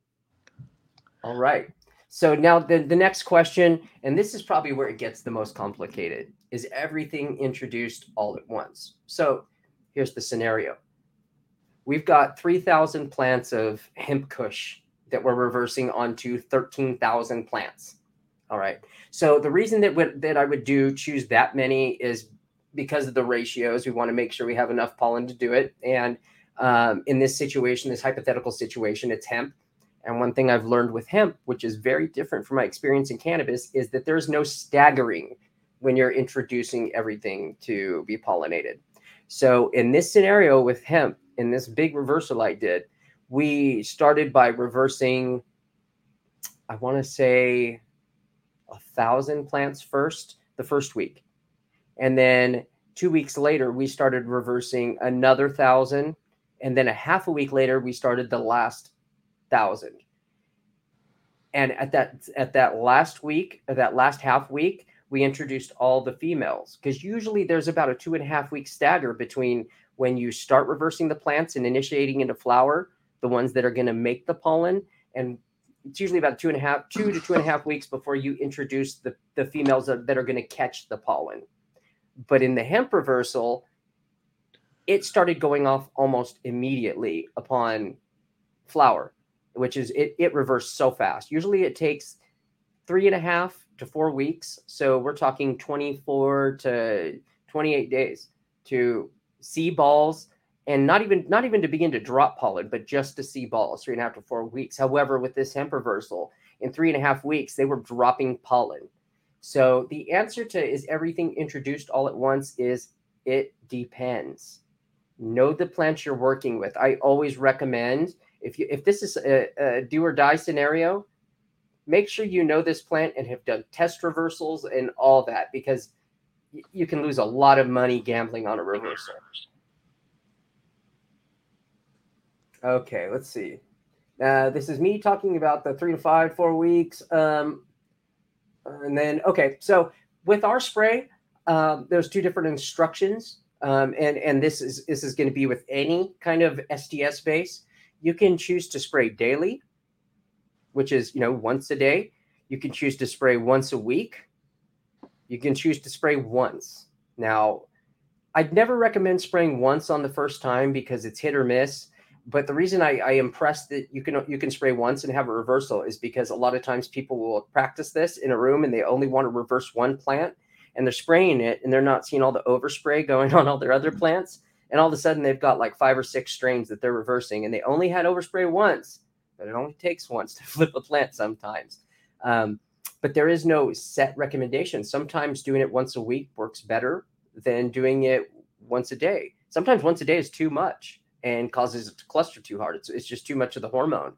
All right. So now the next question, and this is probably where it gets the most complicated, is everything introduced all at once? So here's the scenario. We've got 3,000 plants of hemp kush that we're reversing onto 13,000 plants. All right. So the reason that I would choose that many is because of the ratios. We want to make sure we have enough pollen to do it. And in this situation, this hypothetical situation, it's hemp. And one thing I've learned with hemp, which is very different from my experience in cannabis, is that there's no staggering when you're introducing everything to be pollinated. So in this scenario with hemp, in this big reversal I did, we started by reversing, I want to say 1,000 plants the first week. And then 2 weeks later, we started reversing another 1,000. And then a half a week later, we started the last 1,000. And at that last week, or that last half week, we introduced all the females, because usually there's about a 2.5 week stagger between when you start reversing the plants and initiating into flower, the ones that are going to make the pollen. And it's usually about 2 to 2.5 weeks before you introduce the females that are going to catch the pollen. But in the hemp reversal, it started going off almost immediately upon flower, which is it reversed so fast. Usually it takes 3.5 to 4 weeks. So we're talking 24 to 28 days to see balls, and not even to begin to drop pollen, but just to see balls, 3.5 to 4 weeks. However, with this hemp reversal, in 3.5 weeks, they were dropping pollen. So the answer to is everything introduced all at once is it depends. Know the plants you're working with. I always recommend, if this is a do or die scenario, make sure you know this plant and have done test reversals and all that, because you can lose a lot of money gambling on a reversal. Okay, let's see. This is me talking about the 3 to 5, 4 weeks. And then, okay, so with our spray, there's 2 different instructions. And this is going to be with any kind of STS base. You can choose to spray daily, which is, once a day. You can choose to spray once a week. You can choose to spray once. Now, I'd never recommend spraying once on the first time because it's hit or miss. But the reason I impressed that you can spray once and have a reversal is because a lot of times people will practice this in a room and they only want to reverse one plant, and they're spraying it and they're not seeing all the overspray going on all their other plants. And all of a sudden they've got like 5 or 6 strains that they're reversing, and they only had overspray once, but it only takes once to flip a plant sometimes. But there is no set recommendation. Sometimes doing it once a week works better than doing it once a day. Sometimes once a day is too much and causes it to cluster too hard. It's just too much of the hormone.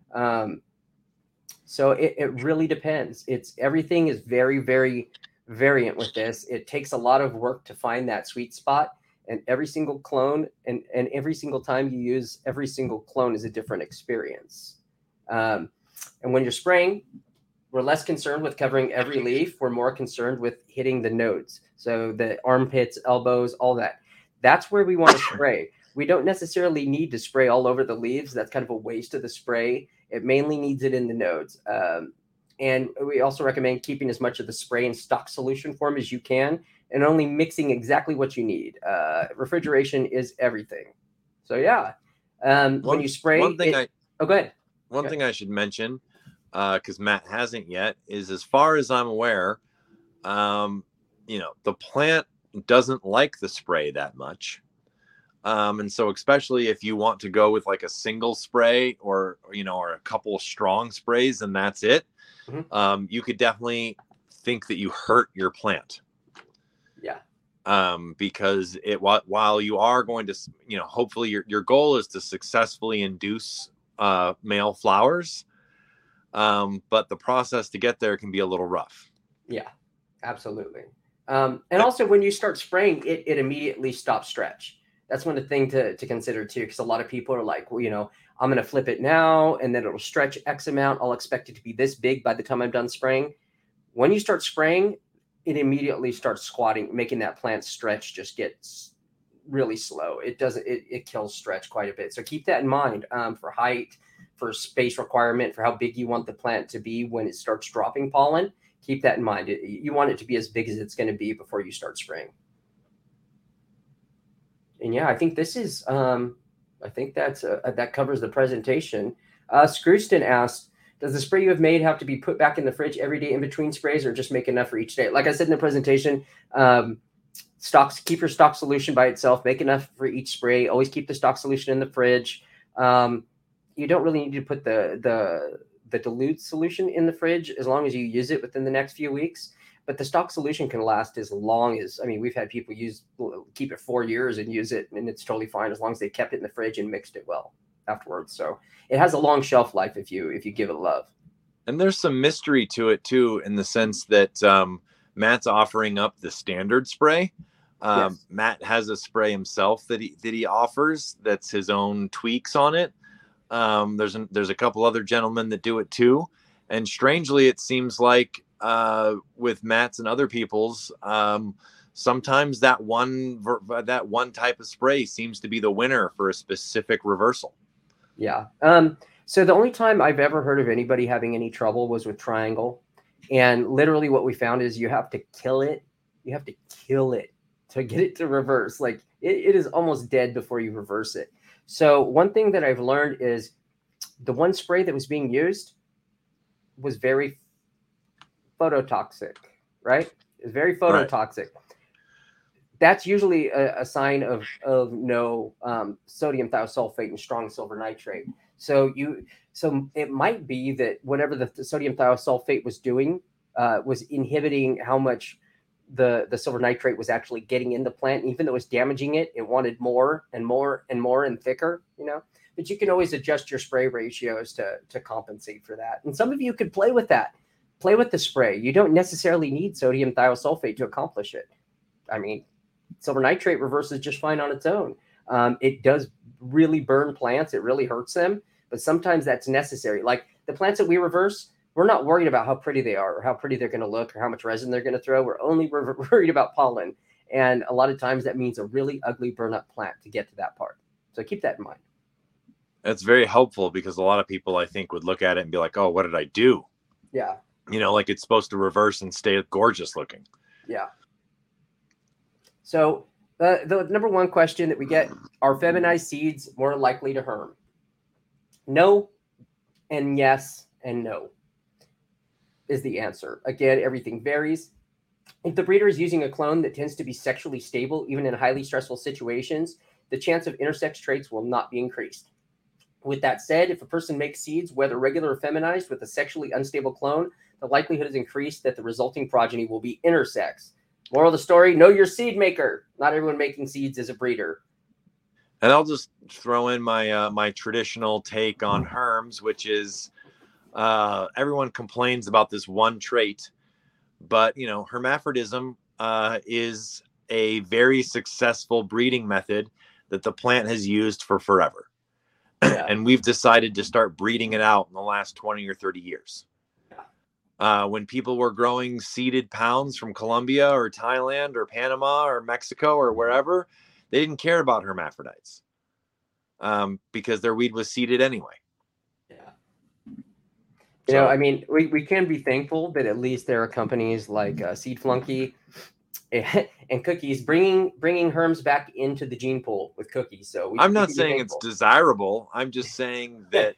So it really depends. Everything is very, very variant with this. It takes a lot of work to find that sweet spot, and every single clone and every single time you use every single clone is a different experience. And when you're spraying, we're less concerned with covering every leaf. We're more concerned with hitting the nodes. So the armpits, elbows, all that. That's where we want to spray. We don't necessarily need to spray all over the leaves. That's kind of a waste of the spray. It mainly needs it in the nodes. And we also recommend keeping as much of the spray in stock solution form as you can, and only mixing exactly what you need. Refrigeration is everything. So yeah, when you spray, go ahead. One thing I should mention, because Matt hasn't yet, is as far as I'm aware, the plant doesn't like the spray that much. And so especially if you want to go with like a single spray or a couple strong sprays and that's it, you could definitely think that you hurt your plant. Yeah. Because while you are going to, hopefully your goal is to successfully induce male flowers. But the process to get there can be a little rough. Yeah, absolutely. And also when you start spraying, it immediately stops stretch. That's one thing to consider too, because a lot of people are like, well, I'm going to flip it now and then it'll stretch X amount. I'll expect it to be this big by the time I'm done spraying. When you start spraying, it immediately starts squatting, making that plant stretch just gets really slow. It kills stretch quite a bit. So keep that in mind for height, for space requirement, for how big you want the plant to be when it starts dropping pollen. Keep that in mind. You want it to be as big as it's going to be before you start spraying. And yeah, I think this is, I think that covers the presentation. Scrooston asked, does the spray you have made have to be put back in the fridge every day in between sprays or just make enough for each day? Like I said in the presentation, keep your stock solution by itself, make enough for each spray. Always keep the stock solution in the fridge. You don't really need to put the dilute solution in the fridge as long as you use it within the next few weeks. But the stock solution can last as long as, we've had people keep it 4 years and use it, and it's totally fine as long as they kept it in the fridge and mixed it well afterwards. So it has a long shelf life if you give it love. And there's some mystery to it too, in the sense that Matt's offering up the standard spray. Yes. Matt has a spray himself that he offers that's his own tweaks on it. There's a couple other gentlemen that do it too, and strangely, it seems like with Matt's and other people's, sometimes that one type of spray seems to be the winner for a specific reversal. Yeah. So the only time I've ever heard of anybody having any trouble was with Triangle, and literally what we found is you have to kill it. You have to kill it to get it to reverse. Like it is almost dead before you reverse it. So one thing that I've learned is the one spray that was being used was very phototoxic, right? It's very phototoxic. Right. That's usually a sign of no sodium thiosulfate and strong silver nitrate. So it might be that whatever the sodium thiosulfate was doing was inhibiting how much the silver nitrate was actually getting in the plant. Even though it was damaging it, it wanted more and more and more and thicker, But you can always adjust your spray ratios to compensate for that. And some of you could play with that. Play with the spray. You don't necessarily need sodium thiosulfate to accomplish it. Silver nitrate reverses just fine on its own. It does really burn plants. It really hurts them. But sometimes that's necessary. Like the plants that we reverse, we're not worried about how pretty they are or how pretty they're going to look or how much resin they're going to throw. We're only worried about pollen. And a lot of times that means a really ugly burn up plant to get to that part. So keep that in mind. That's very helpful because a lot of people, I think, would look at it and be like, oh, what did I do? Yeah. Like it's supposed to reverse and stay gorgeous looking. Yeah. So the number one question that we get, are feminized seeds more likely to herm? No, and yes, and no is the answer. Again, everything varies. If the breeder is using a clone that tends to be sexually stable, even in highly stressful situations, the chance of intersex traits will not be increased. With that said, if a person makes seeds, whether regular or feminized, with a sexually unstable clone, the likelihood is increased that the resulting progeny will be intersex. Moral of the story, know your seed maker. Not everyone making seeds is a breeder. And I'll just throw in my my traditional take on herms, which is everyone complains about this one trait, but hermaphrodism is a very successful breeding method that the plant has used for forever. Yeah. And we've decided to start breeding it out in the last 20 or 30 years. When people were growing seeded pounds from Colombia or Thailand or Panama or Mexico or wherever, they didn't care about hermaphrodites because their weed was seeded anyway. Yeah. We can be thankful that at least there are companies like Seed Flunky and Cookies bringing herms back into the gene pool with Cookies. So I'm not saying it's desirable. I'm just saying that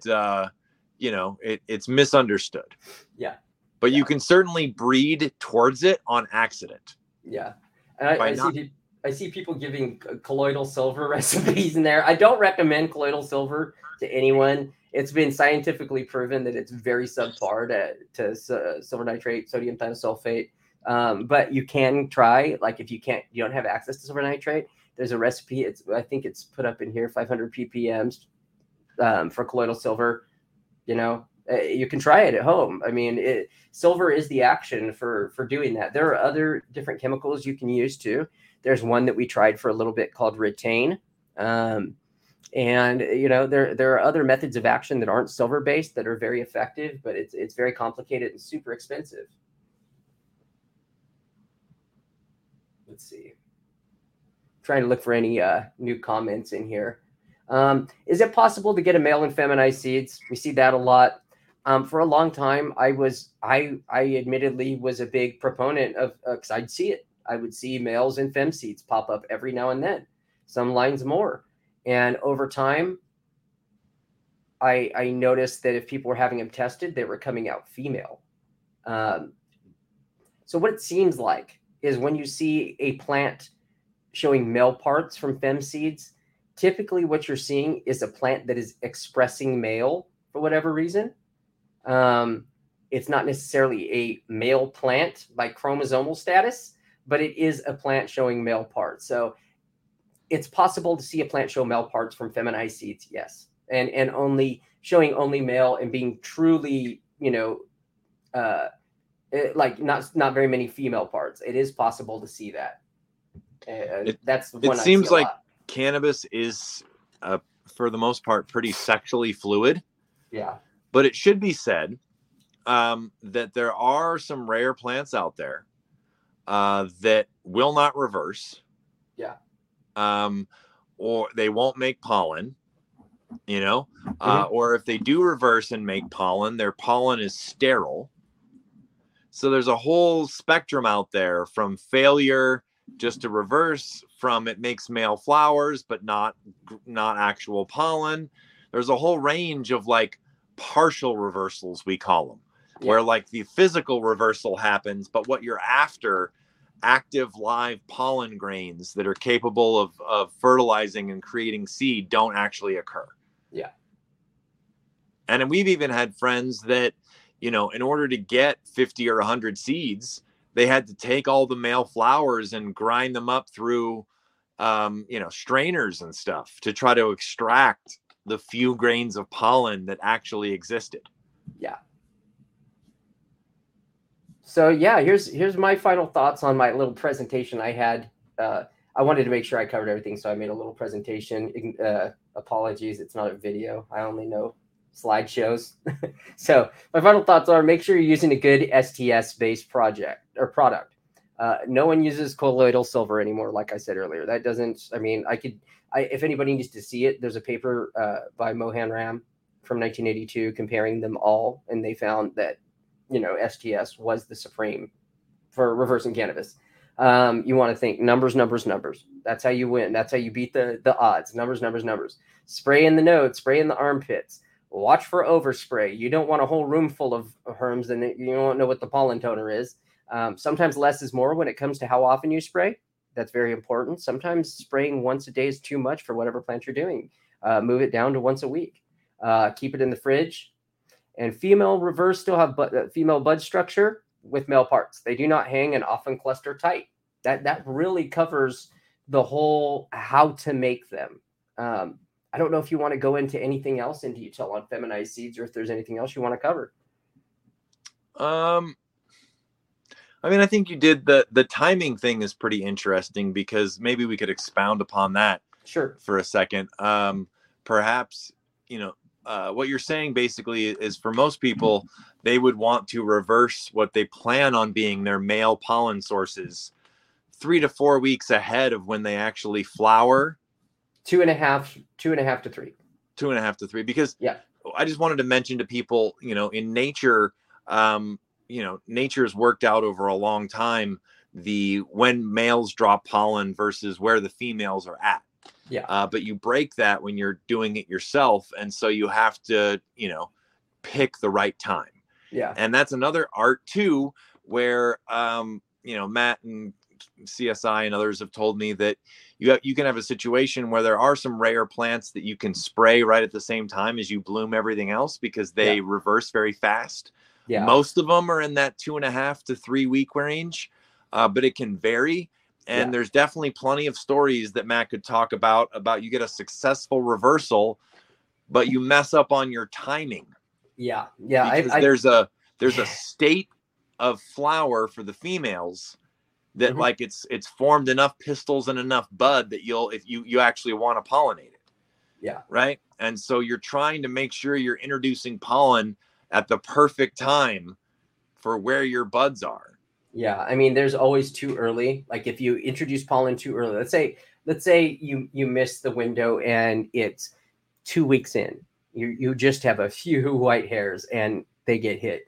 it's misunderstood. Yeah. But you can certainly breed towards it on accident. Yeah. And by I not. I see people giving colloidal silver recipes in there. I don't recommend colloidal silver to anyone. It's been scientifically proven that it's very subpar to silver nitrate, sodium thiosulfate. But you can try, like if you don't have access to silver nitrate, there's a recipe. I think it's put up in here, 500 ppms for colloidal silver. You can try it at home. I mean, silver is the action for doing that. There are other different chemicals you can use too. There's one that we tried for a little bit called Retain. And there are other methods of action that aren't silver based that are very effective, but it's very complicated and super expensive. Let's see. Trying to look for any new comments in here. Is it possible to get a male and feminized seeds? We see that a lot. For a long time, I admittedly was a big proponent of, because I'd see it. I would see males and fem seeds pop up every now and then, some lines more. And over time, I noticed that if people were having them tested, they were coming out female. So what it seems like is when you see a plant showing male parts from fem seeds, typically what you're seeing is a plant that is expressing male for whatever reason. It's not necessarily a male plant by chromosomal status, but it is a plant showing male parts. So it's possible to see a plant show male parts from feminized seeds, yes, and only showing only male and being truly, like not very many female parts. It is possible to see that. That's the one. It seems like lot. Cannabis is, for the most part, pretty sexually fluid. Yeah. But it should be said that there are some rare plants out there that will not reverse. Yeah. Or they won't make pollen, or if they do reverse and make pollen, their pollen is sterile. So there's a whole spectrum out there from failure just to reverse, from it makes male flowers, but not actual pollen. There's a whole range of like partial reversals, we call them, where like the physical reversal happens, but what you're after, active live pollen grains that are capable of fertilizing and creating seed, don't actually occur. Yeah. And we've even had friends that, in order to get 50 or 100 seeds, they had to take all the male flowers and grind them up through, strainers and stuff to try to extract the few grains of pollen that actually existed. Yeah. So yeah, here's my final thoughts on my little presentation I had. I wanted to make sure I covered everything, so I made a little presentation. Apologies, it's not a video. I only know slideshows. So my final thoughts are: make sure you're using a good STS-based project or product. No one uses colloidal silver anymore, like I said earlier. That doesn't. I mean, if anybody needs to see it, there's a paper by Mohan Ram from 1982 comparing them all, and they found that STS was the supreme for reversing cannabis. You want to think numbers. That's how you win. That's how you beat the odds. Numbers. Spray in the nose, spray in the armpits. Watch for overspray. You don't want a whole room full of herms, and you don't know what the pollen toner is. Sometimes less is more when it comes to how often you spray. That's very important. Sometimes spraying once a day is too much for whatever plant you're doing. Move it down to once a week. Keep it in the fridge. And female reverse still have female bud structure with male parts. They do not hang and often cluster tight. That really covers the whole how to make them. I don't know if you want to go into anything else in detail on feminized seeds, or if there's anything else you want to cover. I mean, I think you did the timing thing is pretty interesting, because maybe we could expound upon that for a second. Perhaps, what you're saying basically is, for most people, they would want to reverse what they plan on being their male pollen sources 3 to 4 weeks ahead of when they actually flower. 2.5 to 3. 2.5 to 3, because I just wanted to mention to people, in nature, nature's worked out over a long time when males drop pollen versus where the females are at. Yeah. But you break that when you're doing it yourself, and so you have to, pick the right time. Yeah. And that's another art too, where Matt and CSI and others have told me that you can have a situation where there are some rare plants that you can spray right at the same time as you bloom everything else, because they reverse very fast. Yeah. Most of them are in that 2.5 to 3 week range, but it can vary. And there's definitely plenty of stories that Matt could talk about you get a successful reversal, but you mess up on your timing. Yeah. Because there's a state of flower for the females that like it's formed enough pistils and enough bud that if you actually want to pollinate it. Yeah. Right. And so you're trying to make sure you're introducing pollen at the perfect time for where your buds are. Yeah. I mean, there's always too early. Like if you introduce pollen too early, let's say you miss the window and it's 2 weeks in, you just have a few white hairs and they get hit.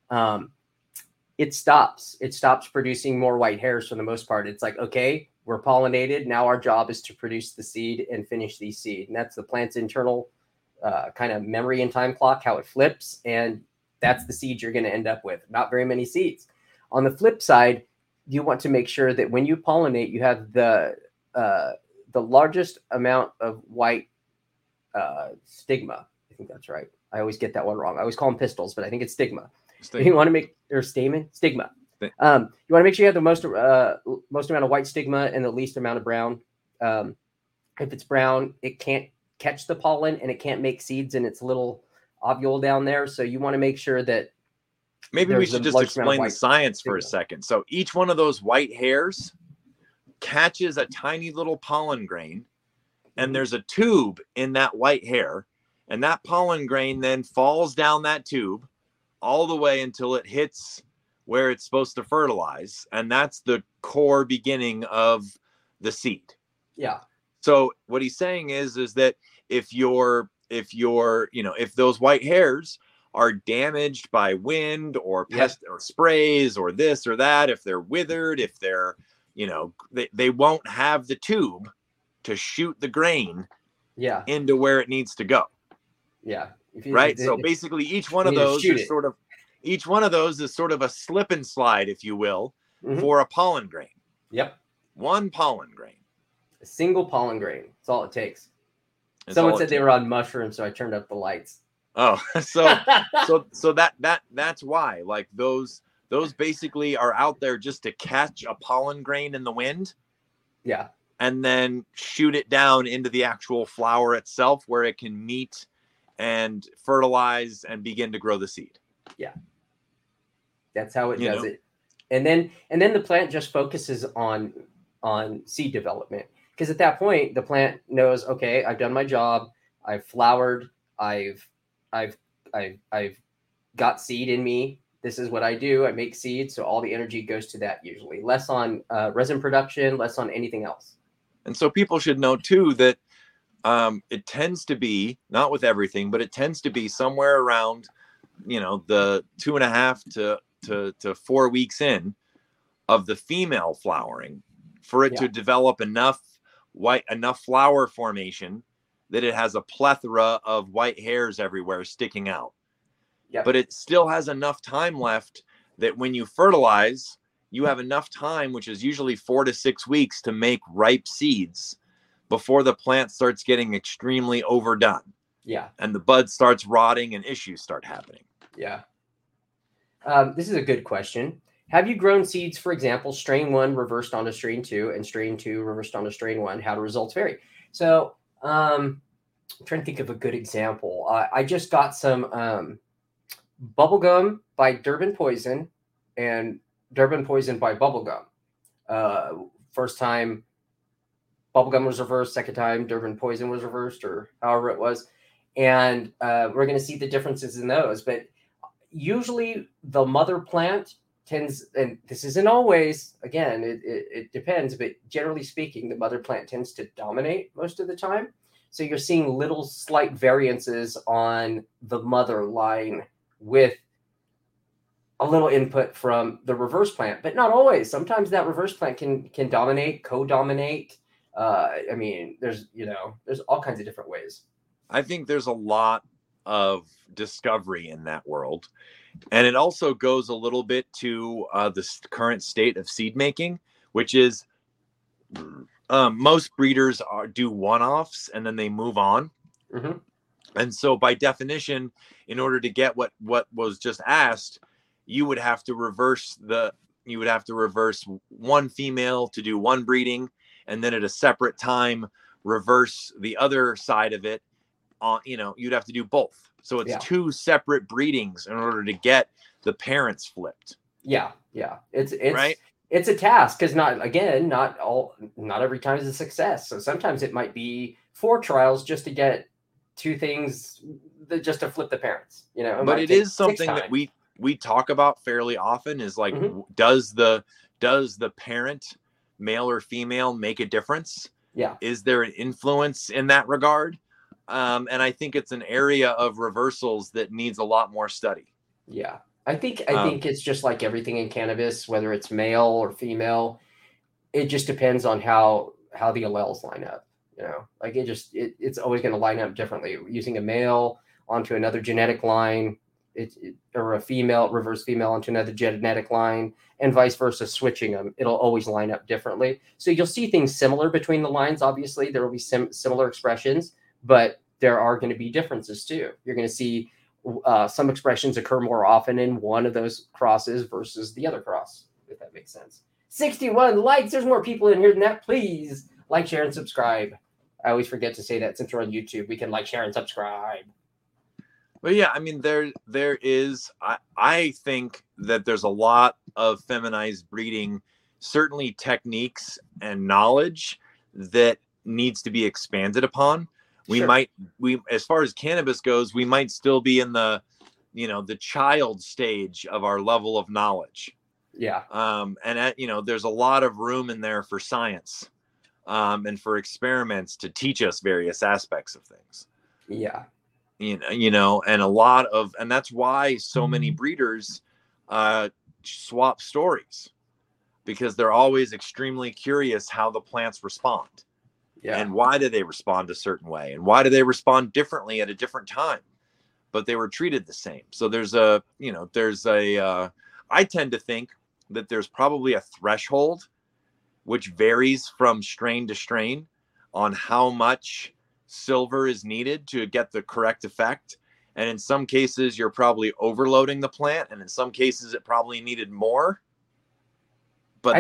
It stops producing more white hairs for the most part. It's like, okay, we're pollinated. Now our job is to produce the seed and finish the seed. And that's the plant's internal kind of memory and time clock, how it flips. And that's the seed you're going to end up with. Not very many seeds. On the flip side, you want to make sure that when you pollinate, you have the largest amount of white stigma. I think that's right. I always get that one wrong. I always call them pistils, but I think it's stigma. You want to make stigma. You want to make sure you have the most amount of white stigma and the least amount of brown. If it's brown, it can't catch the pollen and it can't make seeds in its little ovule down there. So you want to make sure that maybe we should just explain the science for a second. So each one of those white hairs catches a tiny little pollen grain, and there's a tube in that white hair, and that pollen grain then falls down that tube all the way until it hits where it's supposed to fertilize. And that's the core beginning of the seed. Yeah. So what he's saying is that if those white hairs are damaged by wind or pest or sprays or this or that, if they're withered, if they're, they won't have the tube to shoot the grain into where it needs to go. Yeah. Right. So basically each one of those is sort of a slip and slide, if you will, for a pollen grain. Yep. One pollen grain. A single pollen grain. That's all it takes. Someone said they were on mushrooms, so I turned up the lights. Oh, so that's why, like, those basically are out there just to catch a pollen grain in the wind. Yeah. And then shoot it down into the actual flower itself, where it can meet and fertilize and begin to grow the seed. Yeah. That's how it does it. And then the plant just focuses on seed development, because at that point the plant knows, okay, I've done my job. I've flowered. I've got seed in me. This is what I do. I make seed. So all the energy goes to that, usually less on resin production, less on anything else. And so people should know too that it tends to be, not with everything, but it tends to be somewhere around, the 2.5 to 4 weeks in of the female flowering for it to develop enough flower formation that it has a plethora of white hairs everywhere sticking out. Yep. But it still has enough time left that when you fertilize, you have enough time, which is usually 4 to 6 weeks, to make ripe seeds before the plant starts getting extremely overdone. Yeah. And the bud starts rotting and issues start happening. Yeah. This is a good question. Have you grown seeds, for example, strain 1 reversed onto strain 2 and strain 2 reversed onto strain 1? How do results vary? So I'm trying to think of a good example. I just got some bubblegum by Durban Poison and Durban Poison by Bubblegum. First time Bubblegum was reversed, second time Durban Poison was reversed, or however it was. And we're going to see the differences in those. But usually the mother plant tends, and this isn't always, again, it depends, but generally speaking, the mother plant tends to dominate most of the time. So you're seeing little slight variances on the mother line with a little input from the reverse plant, but not always. Sometimes that reverse plant can dominate, co-dominate. I mean, there's all kinds of different ways. I think there's a lot of discovery in that world. And it also goes a little bit to the current state of seed making, which is most breeders do one-offs and then they move on. Mm-hmm. And so by definition, in order to get what was just asked, you would have to reverse one female to do one breeding, and then at a separate time reverse the other side of it. You'd have to do both. So it's two separate breedings in order to get the parents flipped. Yeah. It's right. It's a task, because not every time is a success. So sometimes it might be 4 trials just to get 2 things just to flip the parents. But it is something that we talk about fairly often. Is like, does the parent, male or female, make a difference? Yeah. Is there an influence in that regard? And I think it's an area of reversals that needs a lot more study. Yeah. I think it's just like everything in cannabis, whether it's male or female, it just depends on how the alleles line up. Like it's always going to line up differently. Using a male onto another genetic line, or a female, reverse female onto another genetic line, and vice versa, switching them, it'll always line up differently. So you'll see things similar between the lines. Obviously, there will be similar expressions, but there are going to be differences too. You're going to see some expressions occur more often in one of those crosses versus the other cross, if that makes sense. 61 likes. There's more people in here than that. Please like, share, and subscribe. I always forget to say that since we're on YouTube. We can like, share, and subscribe. Well, yeah, I mean, there is. I think that there's a lot of feminized breeding, certainly techniques and knowledge that needs to be expanded upon. We as far as cannabis goes, we might still be in the child stage of our level of knowledge. Yeah. There's a lot of room in there for science, and for experiments to teach us various aspects of things. Yeah. And that's why so many breeders swap stories, because they're always extremely curious how the plants respond. Yeah. And why do they respond a certain way? And why do they respond differently at a different time? But they were treated the same. So I tend to think that there's probably a threshold which varies from strain to strain on how much silver is needed to get the correct effect. And in some cases, you're probably overloading the plant. And in some cases, it probably needed more. But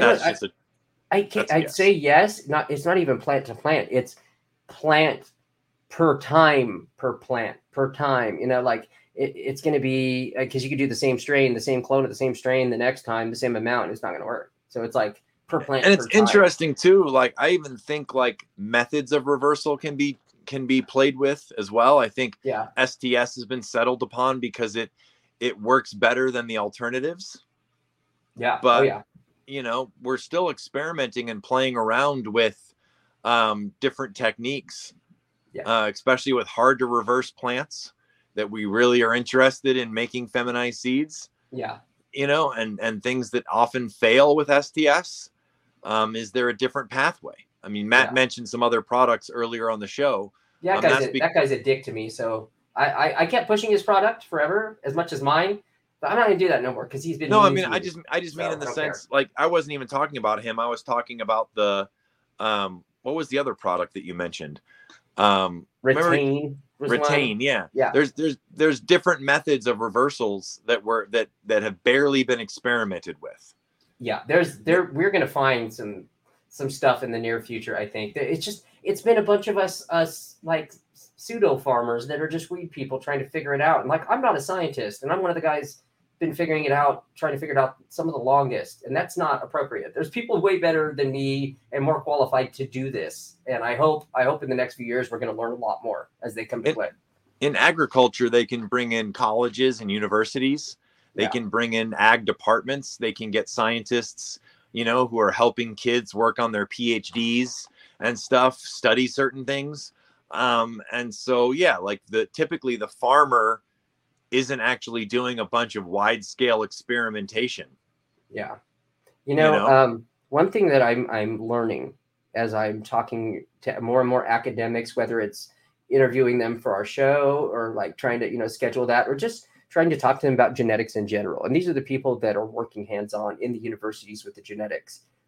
I'd say yes. It's not even plant to plant. It's plant per time per plant per time. It's going to be, because you could do the same strain, the same clone of the same strain the next time, the same amount. And it's not going to work. So it's like per plant. And it's interesting too. Like, I even think like methods of reversal can be played with as well. I think STS has been settled upon because it works better than the alternatives. Yeah. But we're still experimenting and playing around with different techniques, especially with hard to reverse plants that we really are interested in making feminized seeds. Yeah. And things that often fail with STS. Is there a different pathway? I mean, Matt mentioned some other products earlier on the show. Yeah, that guy's a dick to me. So I kept pushing his product forever, as much as mine. But I'm not gonna do that no more, because he's been. No, I mean, I just mean in the sense, like, I wasn't even talking about him. I was talking about the what was the other product that you mentioned? Retain. Yeah. There's different methods of reversals that have barely been experimented with. Yeah, we're gonna find some stuff in the near future. I think it's been a bunch of us like pseudo farmers that are just weed people trying to figure it out. And like, I'm not a scientist, and I'm one of the guys been figuring it out, trying to figure it out some of the longest, and that's not appropriate. There's people way better than me and more qualified to do this. And I hope in the next few years we're going to learn a lot more as they come to play. In agriculture, they can bring in colleges and universities. They can bring in ag departments. They can get scientists, who are helping kids work on their PhDs and stuff, study certain things. And so, typically the farmer isn't actually doing a bunch of wide scale experimentation. Yeah. One thing that I'm learning as I'm talking to more and more academics, whether it's interviewing them for our show or like trying to, schedule that, or just trying to talk to them about genetics in general. And these are the people that are working hands-on in the universities with the genetics.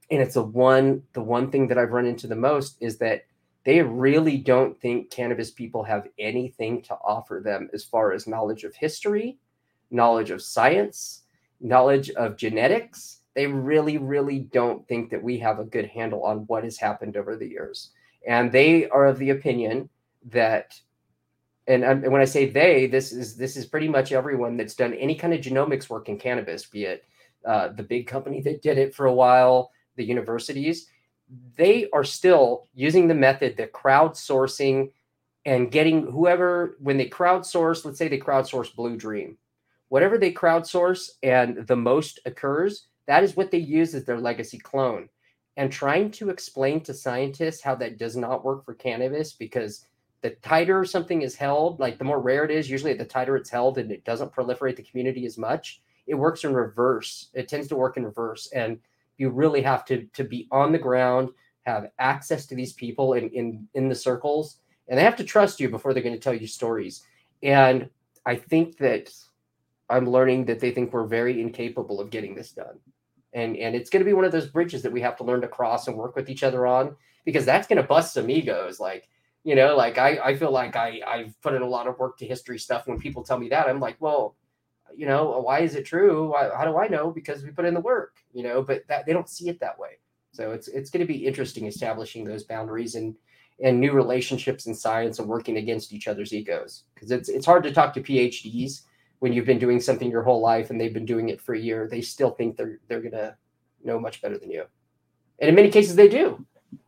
And it's the one thing that I've run into the most is that they really don't think cannabis people have anything to offer them as far as knowledge of history, knowledge of science, knowledge of genetics. They really, really don't think that we have a good handle on what has happened over the years. And they are of the opinion that, and when I say they, this is pretty much everyone that's done any kind of genomics work in cannabis, be it the big company that did it for a while, the universities, they are still using the method that crowdsourcing and getting whoever, when they crowdsource, let's say they crowdsource Blue Dream, whatever they crowdsource and the most occurs, that is what they use as their legacy clone. And trying to explain to scientists how that does not work for cannabis, because the tighter something is held, like the more rare it is, usually the tighter it's held and it doesn't proliferate the community as much. It works in reverse. It tends to work in reverse. And you really have to be on the ground, have access to these people in the circles, and they have to trust you before they're going to tell you stories. And I think that I'm learning that they think we're very incapable of getting this done. And it's going to be one of those bridges that we have to learn to cross and work with each other on, because that's going to bust some egos. Like, like I feel like I've put in a lot of work to history stuff. When people tell me that, I'm like, well, why is it true? How do I know? Because we put in the work, but that they don't see it that way. So it's going to be interesting establishing those boundaries and new relationships in science and working against each other's egos. Because it's hard to talk to PhDs when you've been doing something your whole life and they've been doing it for a year. They still think they're going to know much better than you. And in many cases they do.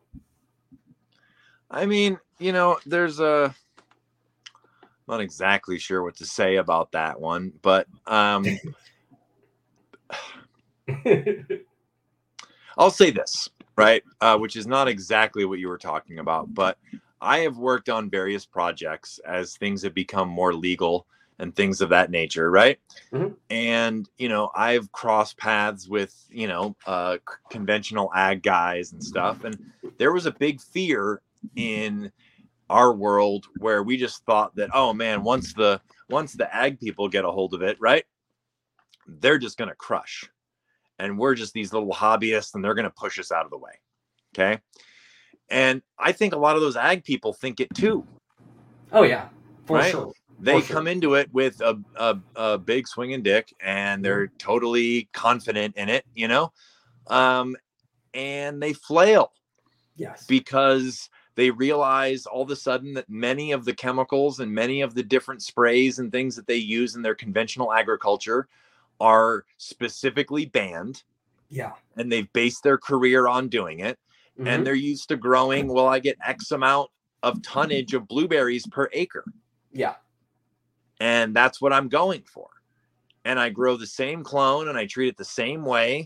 I mean, there's not exactly sure what to say about that one, but I'll say this, right? Which is not exactly what you were talking about, but I have worked on various projects as things have become more legal and things of that nature, right? Mm-hmm. And, I've crossed paths with, conventional ag guys and stuff. And there was a big fear in our world where we just thought that, oh man, once the ag people get a hold of it, right, they're just going to crush, and we're just these little hobbyists and they're going to push us out of the way. Okay. And I think a lot of those ag people think it too. Oh yeah, for right? Sure. They come into it with a big swinging dick and they're totally confident in it, and they flail. Yes. Because they realize all of a sudden that many of the chemicals and many of the different sprays and things that they use in their conventional agriculture are specifically banned. Yeah. And they've based their career on doing it. Mm-hmm. And they're used to growing, well, I get X amount of tonnage of blueberries per acre. Yeah. And that's what I'm going for. And I grow the same clone and I treat it the same way.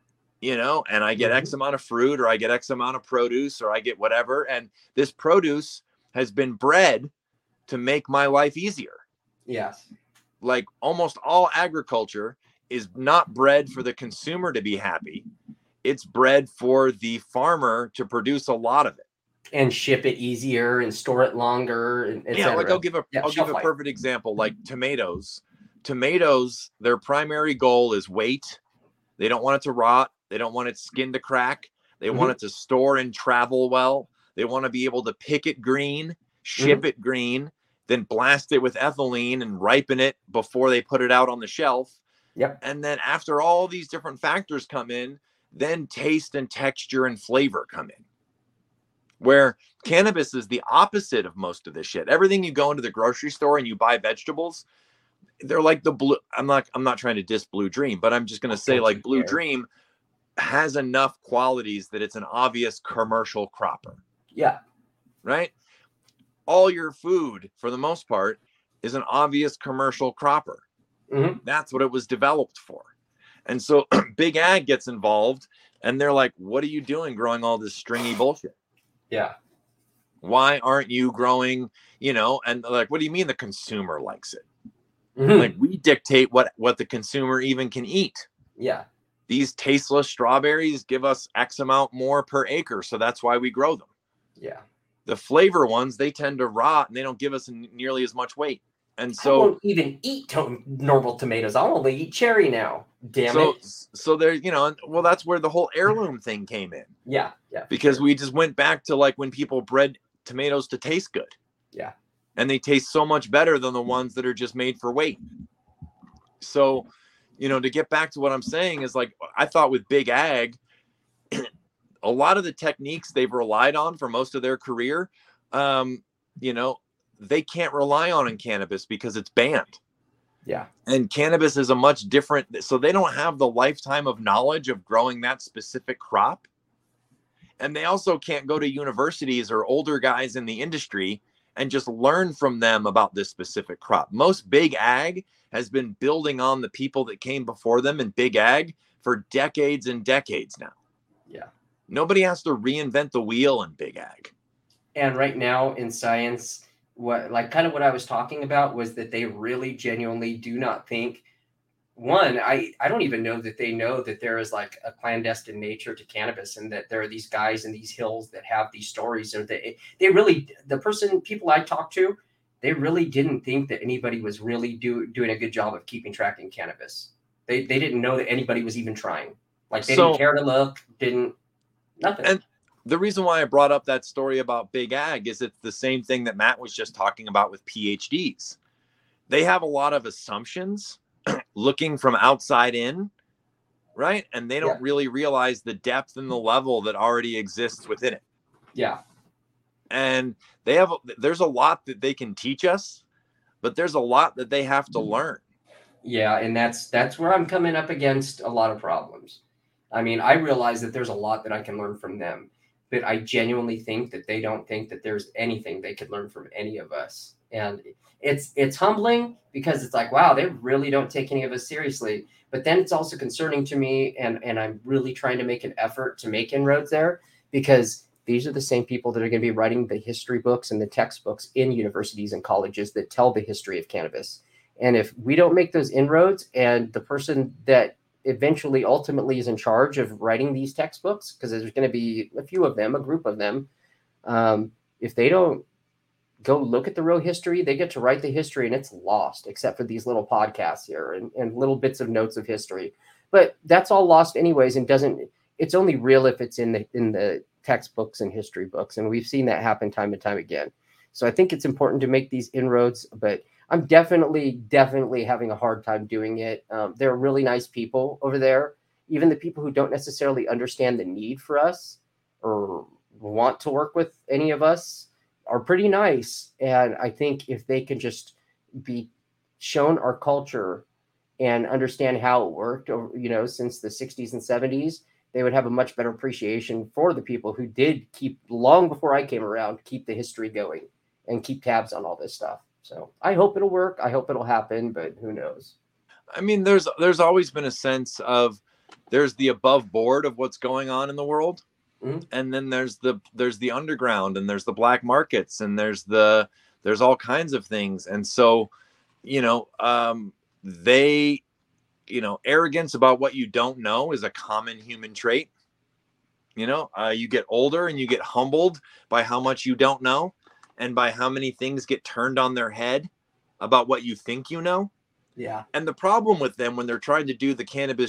And I get X amount of fruit, or I get X amount of produce, or I get whatever. And this produce has been bred to make my life easier. Yes. Like almost all agriculture is not bred for the consumer to be happy. It's bred for the farmer to produce a lot of it. And ship it easier and store it longer. And yeah, like I'll give a perfect example, like tomatoes. Tomatoes, their primary goal is weight. They don't want it to rot. They don't want its skin to crack. They want it to store and travel well. They want to be able to pick it green, ship it green, then blast it with ethylene and ripen it before they put it out on the shelf. Yep. And then after all these different factors come in, then taste and texture and flavor come in. Where cannabis is the opposite of most of this shit. Everything you go into the grocery store and you buy vegetables, they're like the blue. I'm not trying to diss Blue Dream, but I'm just going to say like Blue Dream has enough qualities that it's an obvious commercial cropper. Yeah. Right. All your food, for the most part, is an obvious commercial cropper. Mm-hmm. That's what it was developed for. And so big ag gets involved and they're like, what are you doing growing all this stringy bullshit? Yeah. Why aren't you growing, and like, what do you mean the consumer likes it? Mm-hmm. Like we dictate what the consumer even can eat. Yeah. These tasteless strawberries give us X amount more per acre. So that's why we grow them. Yeah. The flavor ones, they tend to rot and they don't give us nearly as much weight. And I so won't even eat normal tomatoes. I'll only eat cherry now. Damn it. So there, well, that's where the whole heirloom thing came in. Yeah. Because we just went back to like when people bred tomatoes to taste good. Yeah. And they taste so much better than the ones that are just made for weight. So, to get back to what I'm saying is like, I thought with Big Ag, a lot of the techniques they've relied on for most of their career, they can't rely on in cannabis because it's banned. Yeah. And cannabis is a much different, so they don't have the lifetime of knowledge of growing that specific crop. And they also can't go to universities or older guys in the industry and just learn from them about this specific crop. Most Big Ag has been building on the people that came before them in Big Ag for decades and decades now. Yeah. Nobody has to reinvent the wheel in Big Ag. And right now in science, what I was talking about was that they really genuinely do not think, one, I don't even know that they know that there is like a clandestine nature to cannabis, and that there are these guys in these hills that have these stories, or they really, people I talked to, they really didn't think that anybody was really doing a good job of keeping track in cannabis. They didn't know that anybody was even trying. Like they didn't care to look, nothing. And the reason why I brought up that story about Big Ag is it's the same thing that Matt was just talking about with PhDs. They have a lot of assumptions looking from outside in, right? And they don't really realize the depth and the level that already exists within it. Yeah. And there's a lot that they can teach us, but there's a lot that they have to learn. Yeah, and that's where I'm coming up against a lot of problems. I mean, I realize that there's a lot that I can learn from them, but I genuinely think that they don't think that there's anything they could learn from any of us. And it's humbling, because it's like, wow, they really don't take any of us seriously. But then it's also concerning to me, and I'm really trying to make an effort to make inroads there, because these are the same people that are going to be writing the history books and the textbooks in universities and colleges that tell the history of cannabis. And if we don't make those inroads, and the person that eventually ultimately is in charge of writing these textbooks, because there's going to be a few of them, a group of them, if they don't go look at the real history, they get to write the history and it's lost, except for these little podcasts here and little bits of notes of history. But that's all lost anyways, and it's only real if it's in the textbooks and history books. And we've seen that happen time and time again. So I think it's important to make these inroads, but I'm definitely having a hard time doing it. They're really nice people over there. Even the people who don't necessarily understand the need for us or want to work with any of us are pretty nice. And I think if they can just be shown our culture and understand how it worked, since the 60s and 70s, they would have a much better appreciation for the people who did keep, long before I came around, keep the history going and keep tabs on all this stuff. So I hope it'll work. I hope it'll happen, but who knows? I mean, there's always been a sense of there's the above board of what's going on in the world. Mm-hmm. And then there's the underground, and there's the black markets, and there's all kinds of things. And so, arrogance about what you don't know is a common human trait. You get older and you get humbled by how much you don't know, and by how many things get turned on their head about what you think you know. Yeah. And the problem with them when they're trying to do the cannabis,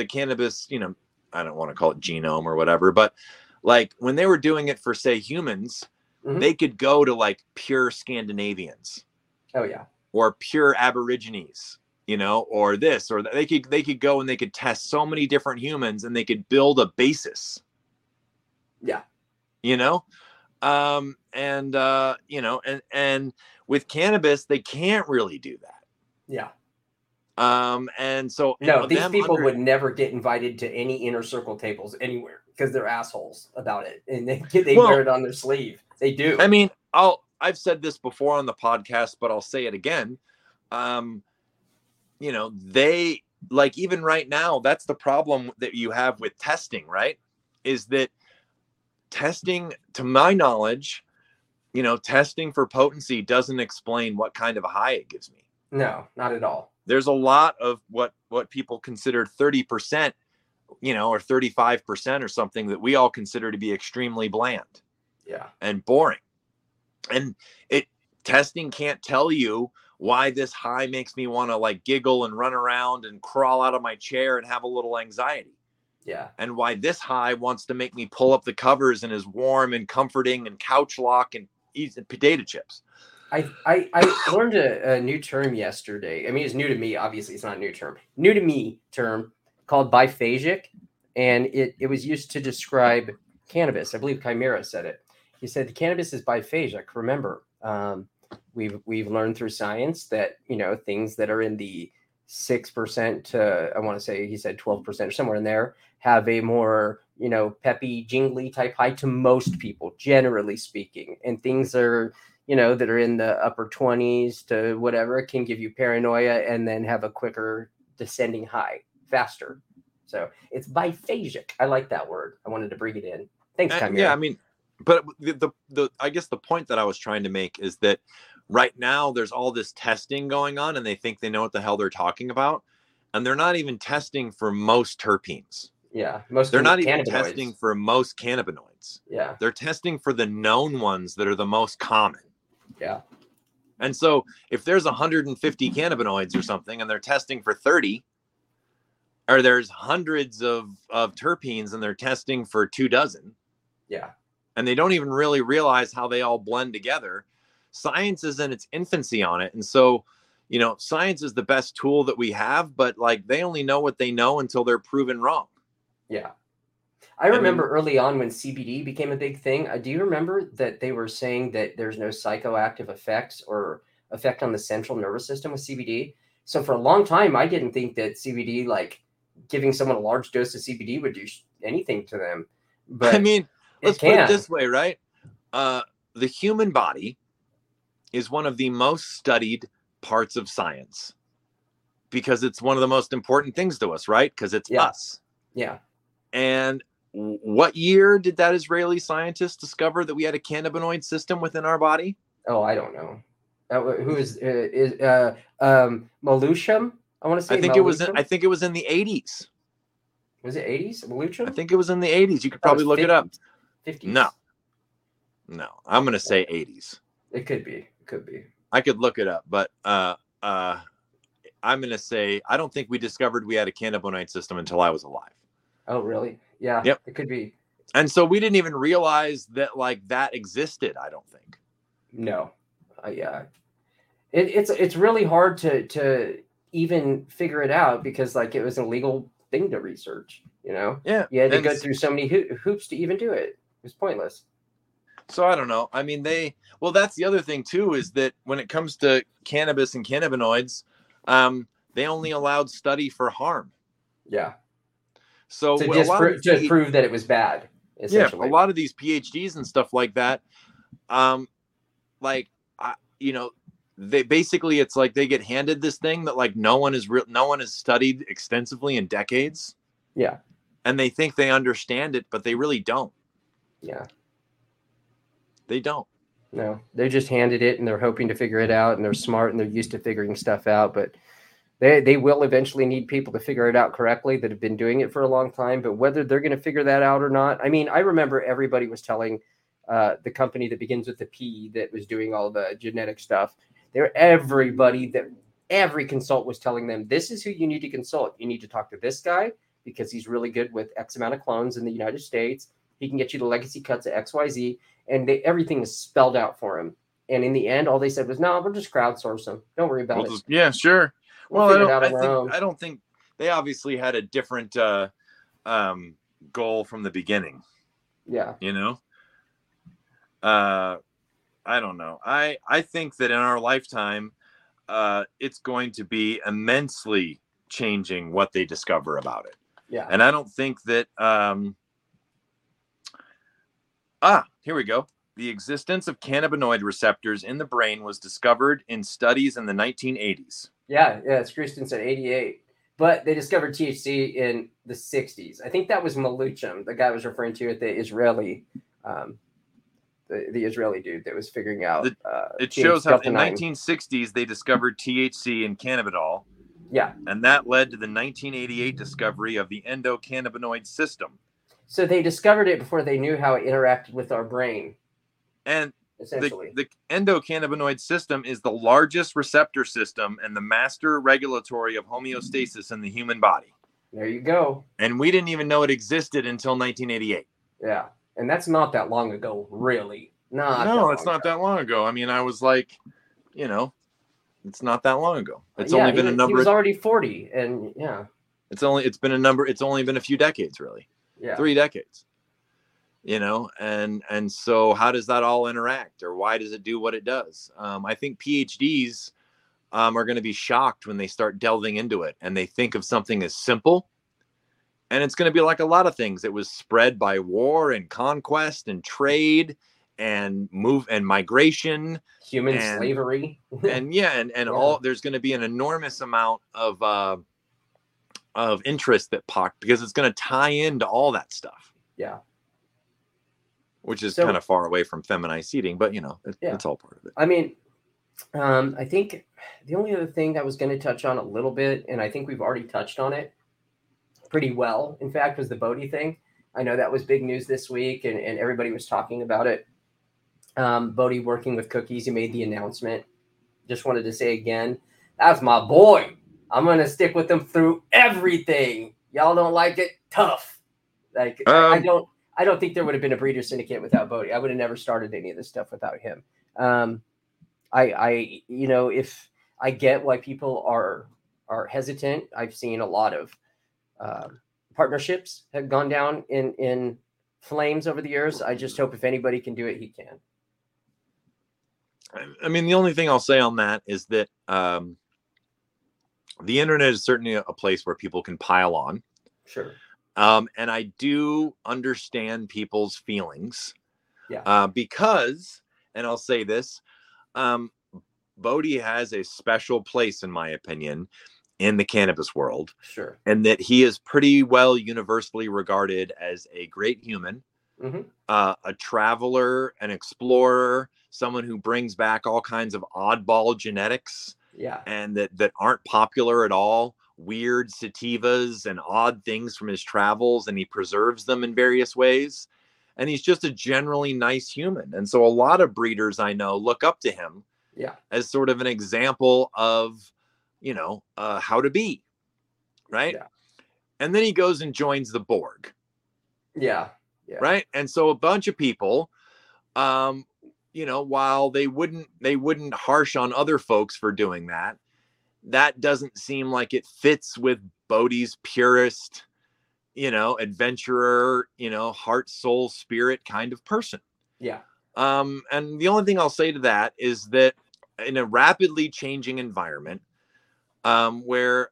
I don't want to call it genome or whatever, but like when they were doing it for, say, humans, mm-hmm. they could go to like pure Scandinavians. Oh yeah. Or pure Aborigines, or this, or that. They could go and they could test so many different humans, and they could build a basis. Yeah. And with cannabis, they can't really do that. Yeah. And so these people would never get invited to any inner circle tables anywhere, because they're assholes about it, and they wear it on their sleeve. They do. I mean, I've said this before on the podcast, but I'll say it again. They, like, even right now, that's the problem that you have with testing, right? Is that testing, to my knowledge, testing for potency doesn't explain what kind of a high it gives me. No, not at all. There's a lot of what people consider 30%, or 35% or something that we all consider to be extremely bland. Yeah. And boring. And testing can't tell you why this high makes me want to like giggle and run around and crawl out of my chair and have a little anxiety. Yeah. And why this high wants to make me pull up the covers and is warm and comforting and couch lock and eat potato chips. I learned a new term yesterday. I mean, it's new to me. Obviously, it's not a new term. New to me term called biphasic, and it was used to describe cannabis. I believe Chimera said it. He said the cannabis is biphasic. Remember, we've learned through science that things that are in the 6% to, I want to say he said 12% or somewhere in there, have a more peppy, jingly type high to most people, generally speaking, and things are that are in the upper 20s to whatever can give you paranoia and then have a quicker descending high faster. So it's biphasic. I like that word. I wanted to bring it in. Thanks, Chimera. Yeah, I mean, but the I guess the point that I was trying to make is that right now there's all this testing going on and they think they know what the hell they're talking about. And they're not even testing for most terpenes. Yeah. They're not even testing for most cannabinoids. Yeah. They're testing for the known ones that are the most common. Yeah. And so if there's 150 cannabinoids or something and they're testing for 30, or there's hundreds of terpenes and they're testing for 24. Yeah. And they don't even really realize how they all blend together. Science is in its infancy on it. And so, science is the best tool that we have, but like they only know what they know until they're proven wrong. Yeah. I remember early on when CBD became a big thing. Do you remember that they were saying that there's no psychoactive effects or effect on the central nervous system with CBD? So for a long time, I didn't think that CBD, like giving someone a large dose of CBD, would do anything to them. But I mean, let's put it this way, right? The human body is one of the most studied parts of science because it's one of the most important things to us, right? Because it's us. Yeah. And what year did that Israeli scientist discover that we had a cannabinoid system within our body? Oh, I don't know. Who is Malusham? I want to say. I think it was in the 80s. Was it 80s? Malusham? I think it was in the 80s. You could probably look 50s, it up. 50s. No. I'm going to say 80s. It could be. I could look it up, but I'm going to say I don't think we discovered we had a cannabinoid system until I was alive. Oh, really? Yeah. Yep. It could be. And so we didn't even realize that like that existed, I don't think. No. Yeah. It's really hard to even figure it out because like it was an illegal thing to research, Yeah. You had to go through so many hoops to even do it. It was pointless. So I don't know. I mean, that's the other thing too, is that when it comes to cannabis and cannabinoids, they only allowed study for harm. Yeah. So to prove that it was bad. Essentially. Yeah, a lot of these PhDs and stuff like that, they basically, it's like they get handed this thing that like no one has studied extensively in decades. Yeah. And they think they understand it, but they really don't. Yeah. They don't. No, they just handed it and they're hoping to figure it out and they're smart and they're used to figuring stuff out, but they will eventually need people to figure it out correctly that have been doing it for a long time, but whether they're going to figure that out or not. I mean, I remember everybody was telling the company that begins with the P that was doing all the genetic stuff. Every consultant was telling them, this is who you need to consult. You need to talk to this guy because he's really good with X amount of clones in the United States. He can get you the legacy cuts of XYZ. And everything was spelled out for him. And in the end, all they said was, no, we'll just crowdsource them. Don't worry about it. Yeah, sure. I don't think they obviously had a different goal from the beginning. Yeah. I don't know. I think that in our lifetime, it's going to be immensely changing what they discover about it. Yeah. And I don't think that here we go. The existence of cannabinoid receptors in the brain was discovered in studies in the 1980s. Yeah, Christian said 88. But they discovered THC in the 60s. I think that was Malucham, the guy I was referring to at the Israeli, the Israeli dude that was figuring out. It shows how in the 1960s they discovered THC in cannabidiol. Yeah. And that led to the 1988 discovery of the endocannabinoid system. So they discovered it before they knew how it interacted with our brain. And essentially. The endocannabinoid system is the largest receptor system and the master regulatory of homeostasis in the human body. There you go. And we didn't even know it existed until 1988. Yeah. And that's not that long ago, really. No, it's not that long ago. I mean, I was like, you know, it's not that long ago. It's only been a number. He was already 40, and yeah. It's only been a few decades, really. Yeah. 3 decades. You know, and so how does that all interact, or why does it do what it does? I think PhDs are going to be shocked when they start delving into it and they think of something as simple. And it's going to be like a lot of things. It was spread by war and conquest and trade and migration, human slavery, and all. There's going to be an enormous amount of interest that because it's going to tie into all that stuff. Yeah. Which is kind of far away from feminized seeding, but it's all part of it. I mean, I think the only other thing I was going to touch on a little bit, and I think we've already touched on it pretty well, in fact, was the Bodhi thing. I know that was big news this week, and everybody was talking about it. Bodhi working with Cookies, he made the announcement. Just wanted to say again, that's my boy. I'm going to stick with him through everything. Y'all don't like it? Tough. Like, I don't think there would have been a breeder syndicate without Bodhi. I would have never started any of this stuff without him. If I get why people are hesitant, I've seen a lot of partnerships have gone down in flames over the years. I just hope if anybody can do it, he can. I mean, the only thing I'll say on that is that the internet is certainly a place where people can pile on. Sure. And I do understand people's feelings. Yeah. Because, and I'll say this, Bodhi has a special place, in my opinion, in the cannabis world. Sure. And that he is pretty well universally regarded as a great human, a traveler, an explorer, someone who brings back all kinds of oddball genetics. Yeah. And that aren't popular at all. Weird sativas and odd things from his travels, and he preserves them in various ways. And he's just a generally nice human. And so a lot of breeders I know look up to him as sort of an example of, how to be. Right. Yeah. And then he goes and joins the Borg. Yeah. Yeah. Right. And so a bunch of people, while they wouldn't harsh on other folks for doing that, that doesn't seem like it fits with Bodhi's purist, adventurer, heart, soul, spirit kind of person. Yeah. And the only thing I'll say to that is that in a rapidly changing environment, where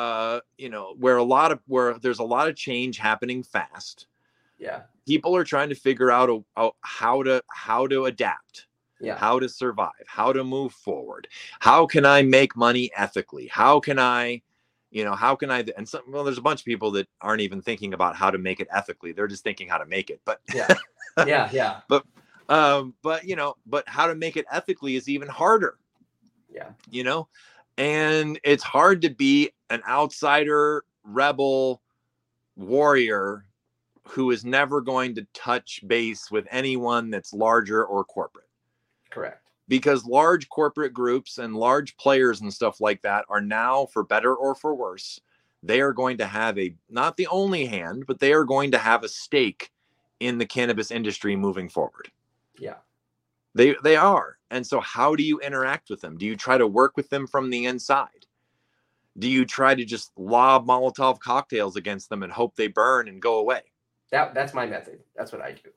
there's a lot of change happening fast. Yeah. People are trying to figure out how to adapt. Yeah. How to survive, how to move forward. How can I make money ethically? How can I, and there's a bunch of people that aren't even thinking about how to make it ethically. They're just thinking how to make it. But yeah. But how to make it ethically is even harder. Yeah. And it's hard to be an outsider, rebel, warrior who is never going to touch base with anyone that's larger or corporate. Correct. Because large corporate groups and large players and stuff like that are now, for better or for worse, they are going to have not the only hand, but they are going to have a stake in the cannabis industry moving forward. Yeah. They are. And so how do you interact with them? Do you try to work with them from the inside? Do you try to just lob Molotov cocktails against them and hope they burn and go away? That's my method. That's what I do.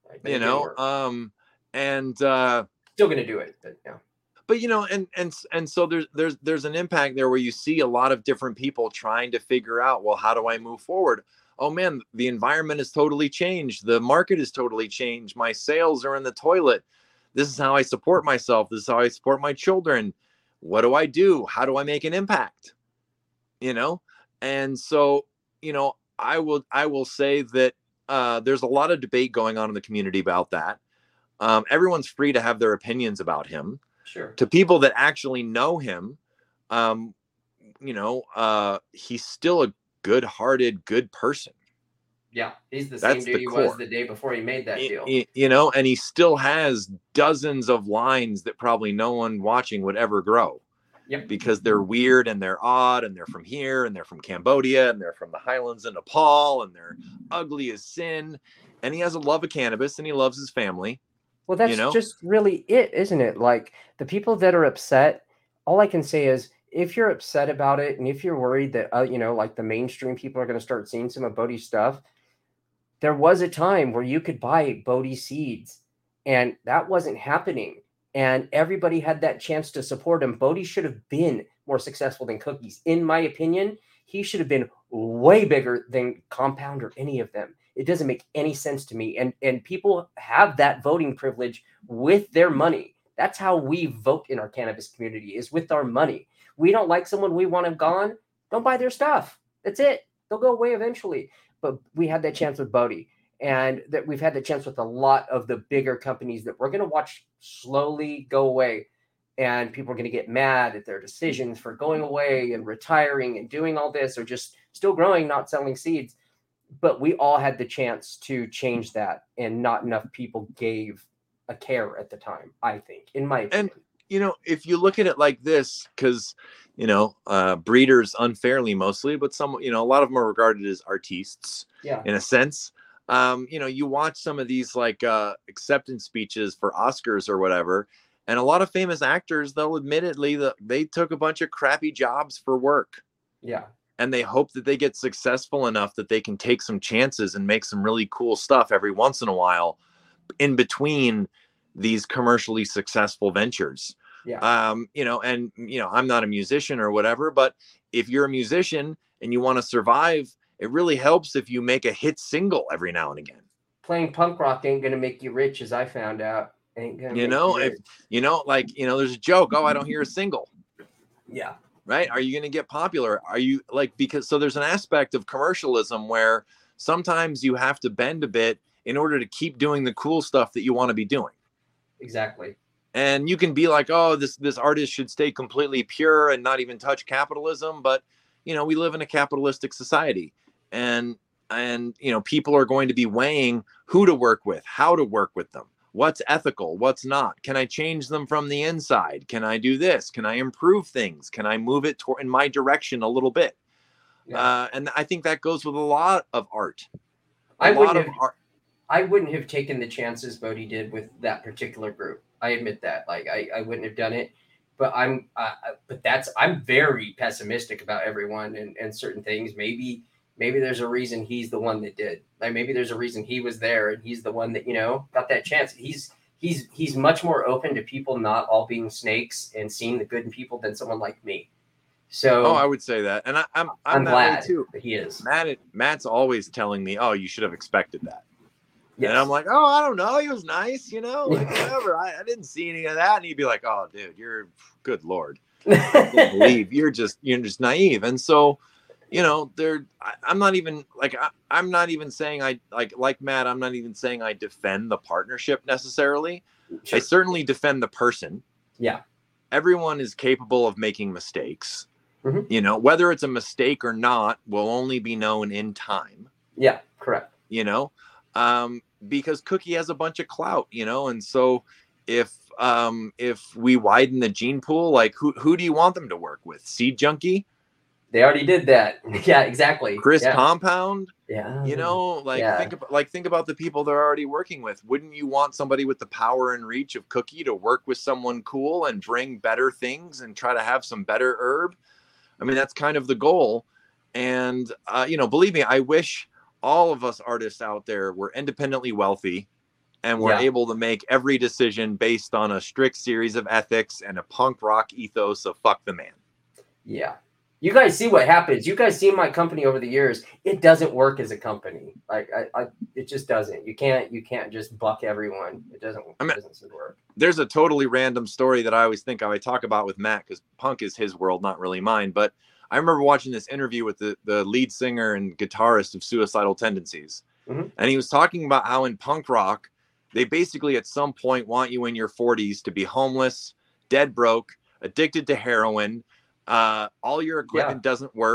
Still going to do it, but yeah. But and so there's an impact there where you see a lot of different people trying to figure out, well, how do I move forward? Oh man, the environment has totally changed. The market has totally changed. My sales are in the toilet. This is how I support myself. This is how I support my children. What do I do? How do I make an impact? And so, I will say that there's a lot of debate going on in the community about that. Everyone's free to have their opinions about him. Sure. To people that actually know him, he's still a good-hearted, good person. Yeah, he's the same That's dude the he was core. the day before he made that deal. You know, and he still has dozens of lines that probably no one watching would ever grow. Yep. Because they're weird and they're odd and they're from here and they're from Cambodia and they're from the highlands of Nepal and they're ugly as sin. And he has a love of cannabis and he loves his family. Well, that's just really it, isn't it? Like the people that are upset, all I can say is if you're upset about it and if you're worried that, like the mainstream people are going to start seeing some of Bodhi's stuff, there was a time where you could buy Bodhi seeds and that wasn't happening. And everybody had that chance to support him. Bodhi should have been more successful than Cookies. In my opinion, he should have been way bigger than Compound or any of them. It doesn't make any sense to me. And people have that voting privilege with their money. That's how we vote in our cannabis community, is with our money. We don't like someone, we want them gone. Don't buy their stuff. That's it. They'll go away eventually. But we had that chance with Bodhi. And that we've had the chance with a lot of the bigger companies that we're going to watch slowly go away. And people are going to get mad at their decisions for going away and retiring and doing all this, or just still growing, not selling seeds. But we all had the chance to change that. And not enough people gave a care at the time, I think, in my opinion. And, if you look at it like this, because, breeders unfairly mostly, but some, a lot of them are regarded as artistes in a sense. You watch some of these like acceptance speeches for Oscars or whatever, and a lot of famous actors, they'll admittedly that they took a bunch of crappy jobs for work. Yeah. And they hope that they get successful enough that they can take some chances and make some really cool stuff every once in a while in between these commercially successful ventures. Yeah. I'm not a musician or whatever, but if you're a musician and you want to survive, it really helps if you make a hit single every now and again. Playing punk rock ain't going to make you rich, as I found out. Ain't going to make you rich. There's a joke. Oh, I don't hear a single. Yeah. Right. Are you going to get popular? Are you so there's an aspect of commercialism where sometimes you have to bend a bit in order to keep doing the cool stuff that you want to be doing. Exactly. And you can be like, oh, this artist should stay completely pure and not even touch capitalism. But, we live in a capitalistic society. And people are going to be weighing who to work with, how to work with them, what's ethical, what's not. Can I change them from the inside? Can I do this? Can I improve things? Can I move it in my direction a little bit? Yeah. And I think that goes with a lot of art. I wouldn't have taken the chances Bodhi did with that particular group. I admit that. Like I wouldn't have done it. But I'm very pessimistic about everyone and certain things. Maybe there's a reason he's the one that did. Like maybe there's a reason he was there and he's the one that, got that chance. He's much more open to people not all being snakes and seeing the good in people than someone like me. So I would say that. And I'm glad that way too. That he is. Matt's always telling me, oh, you should have expected that. Yes. And I'm like, oh, I don't know. He was nice, like whatever. I didn't see any of that. And he'd be like, oh, dude, you're good Lord. I can't believe you're just naive. And so, I'm not even saying I like Matt. I'm not even saying I defend the partnership necessarily. Sure. I certainly defend the person. Yeah. Everyone is capable of making mistakes. Mm-hmm. Whether it's a mistake or not will only be known in time. Yeah, correct. Because Cookie has a bunch of clout, and so if we widen the gene pool, like who do you want them to work with? Seed Junkie? They already did that. Yeah, exactly. Chris Compound? Yeah. Think about the people they're already working with. Wouldn't you want somebody with the power and reach of Cookie to work with someone cool and bring better things and try to have some better herb? I mean, that's kind of the goal. And believe me, I wish all of us artists out there were independently wealthy and were able to make every decision based on a strict series of ethics and a punk rock ethos of fuck the man. Yeah. You guys see what happens. You guys see my company over the years. It doesn't work as a company. Like it just doesn't. You can't just buck everyone. It doesn't work. There's a totally random story that I always think I talk about with Matt because punk is his world, not really mine. But I remember watching this interview with the lead singer and guitarist of Suicidal Tendencies. Mm-hmm. And he was talking about how in punk rock, they basically at some point want you in your 40s to be homeless, dead broke, addicted to heroin. All your equipment doesn't work.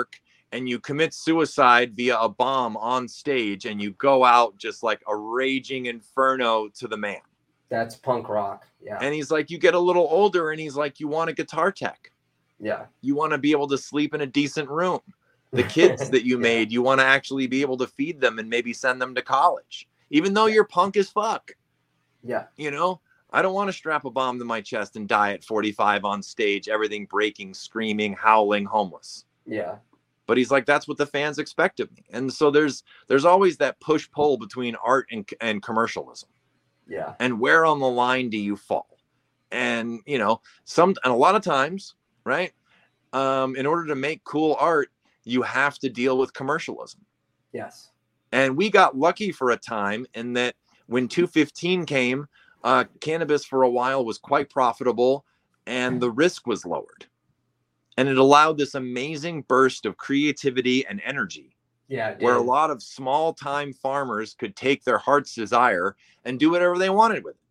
and you commit suicide via a bomb on stage, and you go out just like a raging inferno to the man. That's punk rock. Yeah. And he's like, you get a little older, and he's like, you want a guitar tech. Yeah. You want to be able to sleep in a decent room. The kids that you made, you want to actually be able to feed them and maybe send them to college, even though you're punk as fuck. Yeah. You know, I don't want to strap a bomb to my chest and die at 45 on stage, everything breaking, screaming, howling, homeless. Yeah. But he's like, that's what the fans expect of me. And so there's always that push pull between art and commercialism. Yeah. And where on the line do you fall? And, you know, and a lot of times, right? In order to make cool art, you have to deal with commercialism. Yes. And we got lucky for a time in that when 215 came, cannabis for a while was quite profitable and the risk was lowered. And it allowed this amazing burst of creativity and energy. Yeah. Where a lot of small time farmers could take their heart's desire and do whatever they wanted with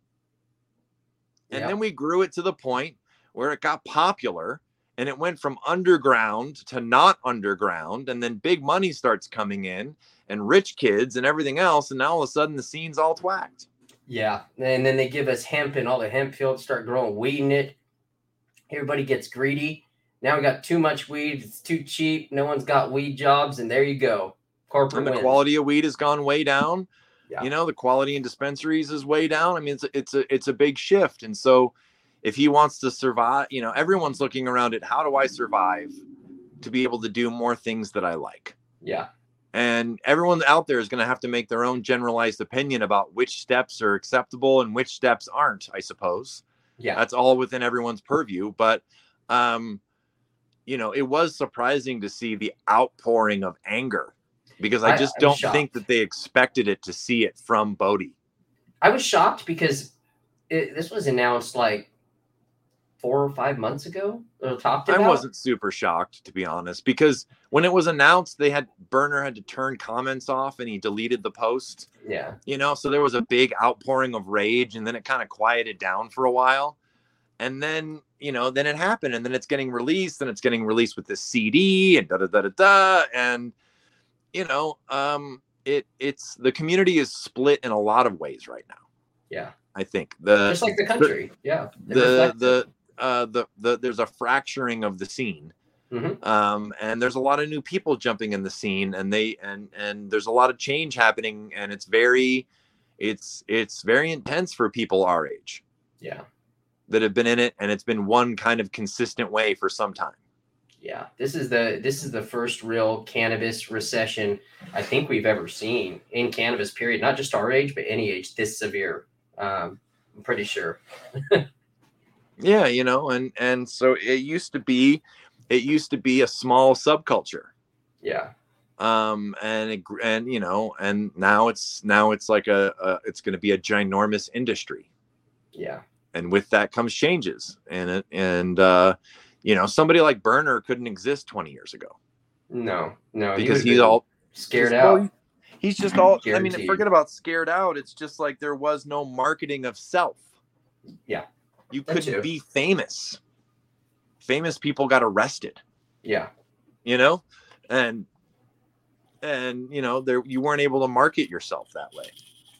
it. And then we grew it to the point where it got popular. And it went from underground to not underground. And then big money starts coming in and rich kids and everything else. And now all of a sudden the scene's all twacked. Yeah. And then they give us hemp and all the hemp fields start growing weed in it. Everybody gets greedy. Now we got too much weed. It's too cheap. No one's got weed jobs. And there you go. Corporate And the wins. quality of weed has gone way down. Yeah. You know, the quality in dispensaries is way down. I mean, it's a big shift. And so if he wants to survive, you know, everyone's looking around at how do I survive to be able to do more things that I like? Yeah. And everyone out there is going to have to make their own generalized opinion about which steps are acceptable and which steps aren't, I suppose. Yeah. That's all within everyone's purview. But, you know, it was surprising to see the outpouring of anger because I just don't think that they expected it to see it from Bodie. I was shocked because this was announced like 4 or 5 months ago. Talked about. I wasn't super shocked, to be honest, because when it was announced, Berner had to turn comments off and he deleted the post. Yeah. You know, so there was a big outpouring of rage and then it kind of quieted down for a while. And then, you know, then it happened and then it's getting released and it's getting released with this CD and da-da-da-da-da. And, you know, it's the community is split in a lot of ways right now. Yeah. I think just like the country. There's a fracturing of the scene. Mm-hmm. And there's a lot of new people jumping in the scene and there's a lot of change happening and it's very intense for people our age. Yeah. That have been in it. And it's been one kind of consistent way for some time. Yeah. This is the first real cannabis recession I think we've ever seen in cannabis period, not just our age, but any age this severe. I'm pretty sure. Yeah, you know, and so it used to be a small subculture. Yeah. And you know, and now it's like it's going to be a ginormous industry. Yeah. And with that comes changes and you know, somebody like Berner couldn't exist 20 years ago. No, because he's all scared out. He's just all, Guaranteed. I mean, forget about scared out. It's just like there was no marketing of self. Yeah. You couldn't be famous. Famous people got arrested. Yeah. You know, and you know, you weren't able to market yourself that way.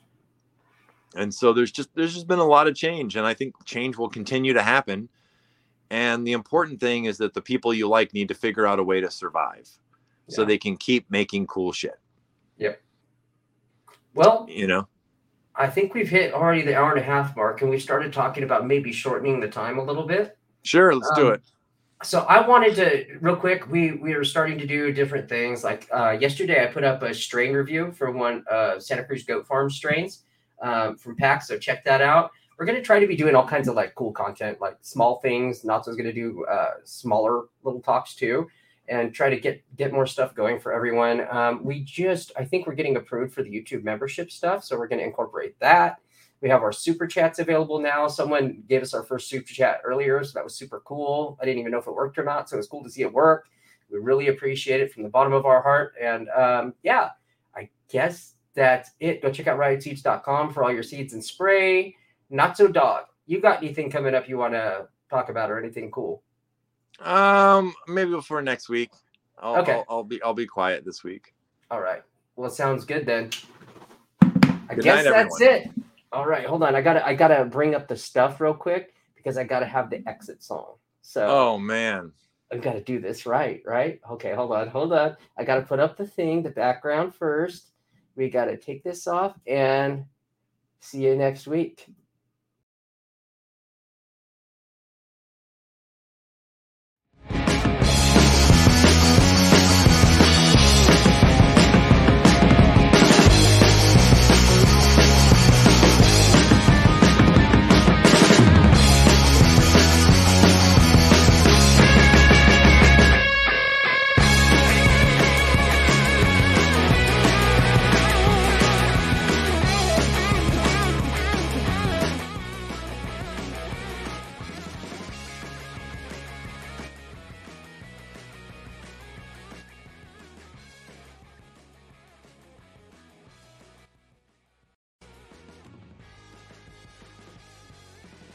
And so there's just been a lot of change, and I think change will continue to happen. And the important thing is that the people you like need to figure out a way to survive so they can keep making cool shit. Yep. Well, you know, I think we've hit already the hour and a half mark, and we started talking about maybe shortening the time a little bit. Sure, let's do it. So I wanted to, real quick, we are starting to do different things. Like yesterday, I put up a strain review for one Santa Cruz Goat Farm strains from PAX, so check that out. We're going to try to be doing all kinds of like cool content, like small things. Natsu's going to do smaller little talks too, and try to get more stuff going for everyone. I think we're getting approved for the YouTube membership stuff, so we're going to incorporate that. We have our super chats available now. Someone gave us our first super chat earlier, so that was super cool. I didn't even know if it worked or not, so it was cool to see it work. We really appreciate it from the bottom of our heart. And yeah, I guess that's it. Go check out riotseeds.com for all your seeds and spray. Not so dog. You got anything coming up you want to talk about or anything cool? Maybe before next week. Okay. I'll be quiet this week. All right. Well, it sounds good then. I Good guess night, that's everyone. it. All right, hold on. I gotta bring up the stuff real quick because I gotta have the exit song. So Oh man. I gotta do this right? Okay, hold on. I gotta put up the background first. We gotta take this off and see you next week.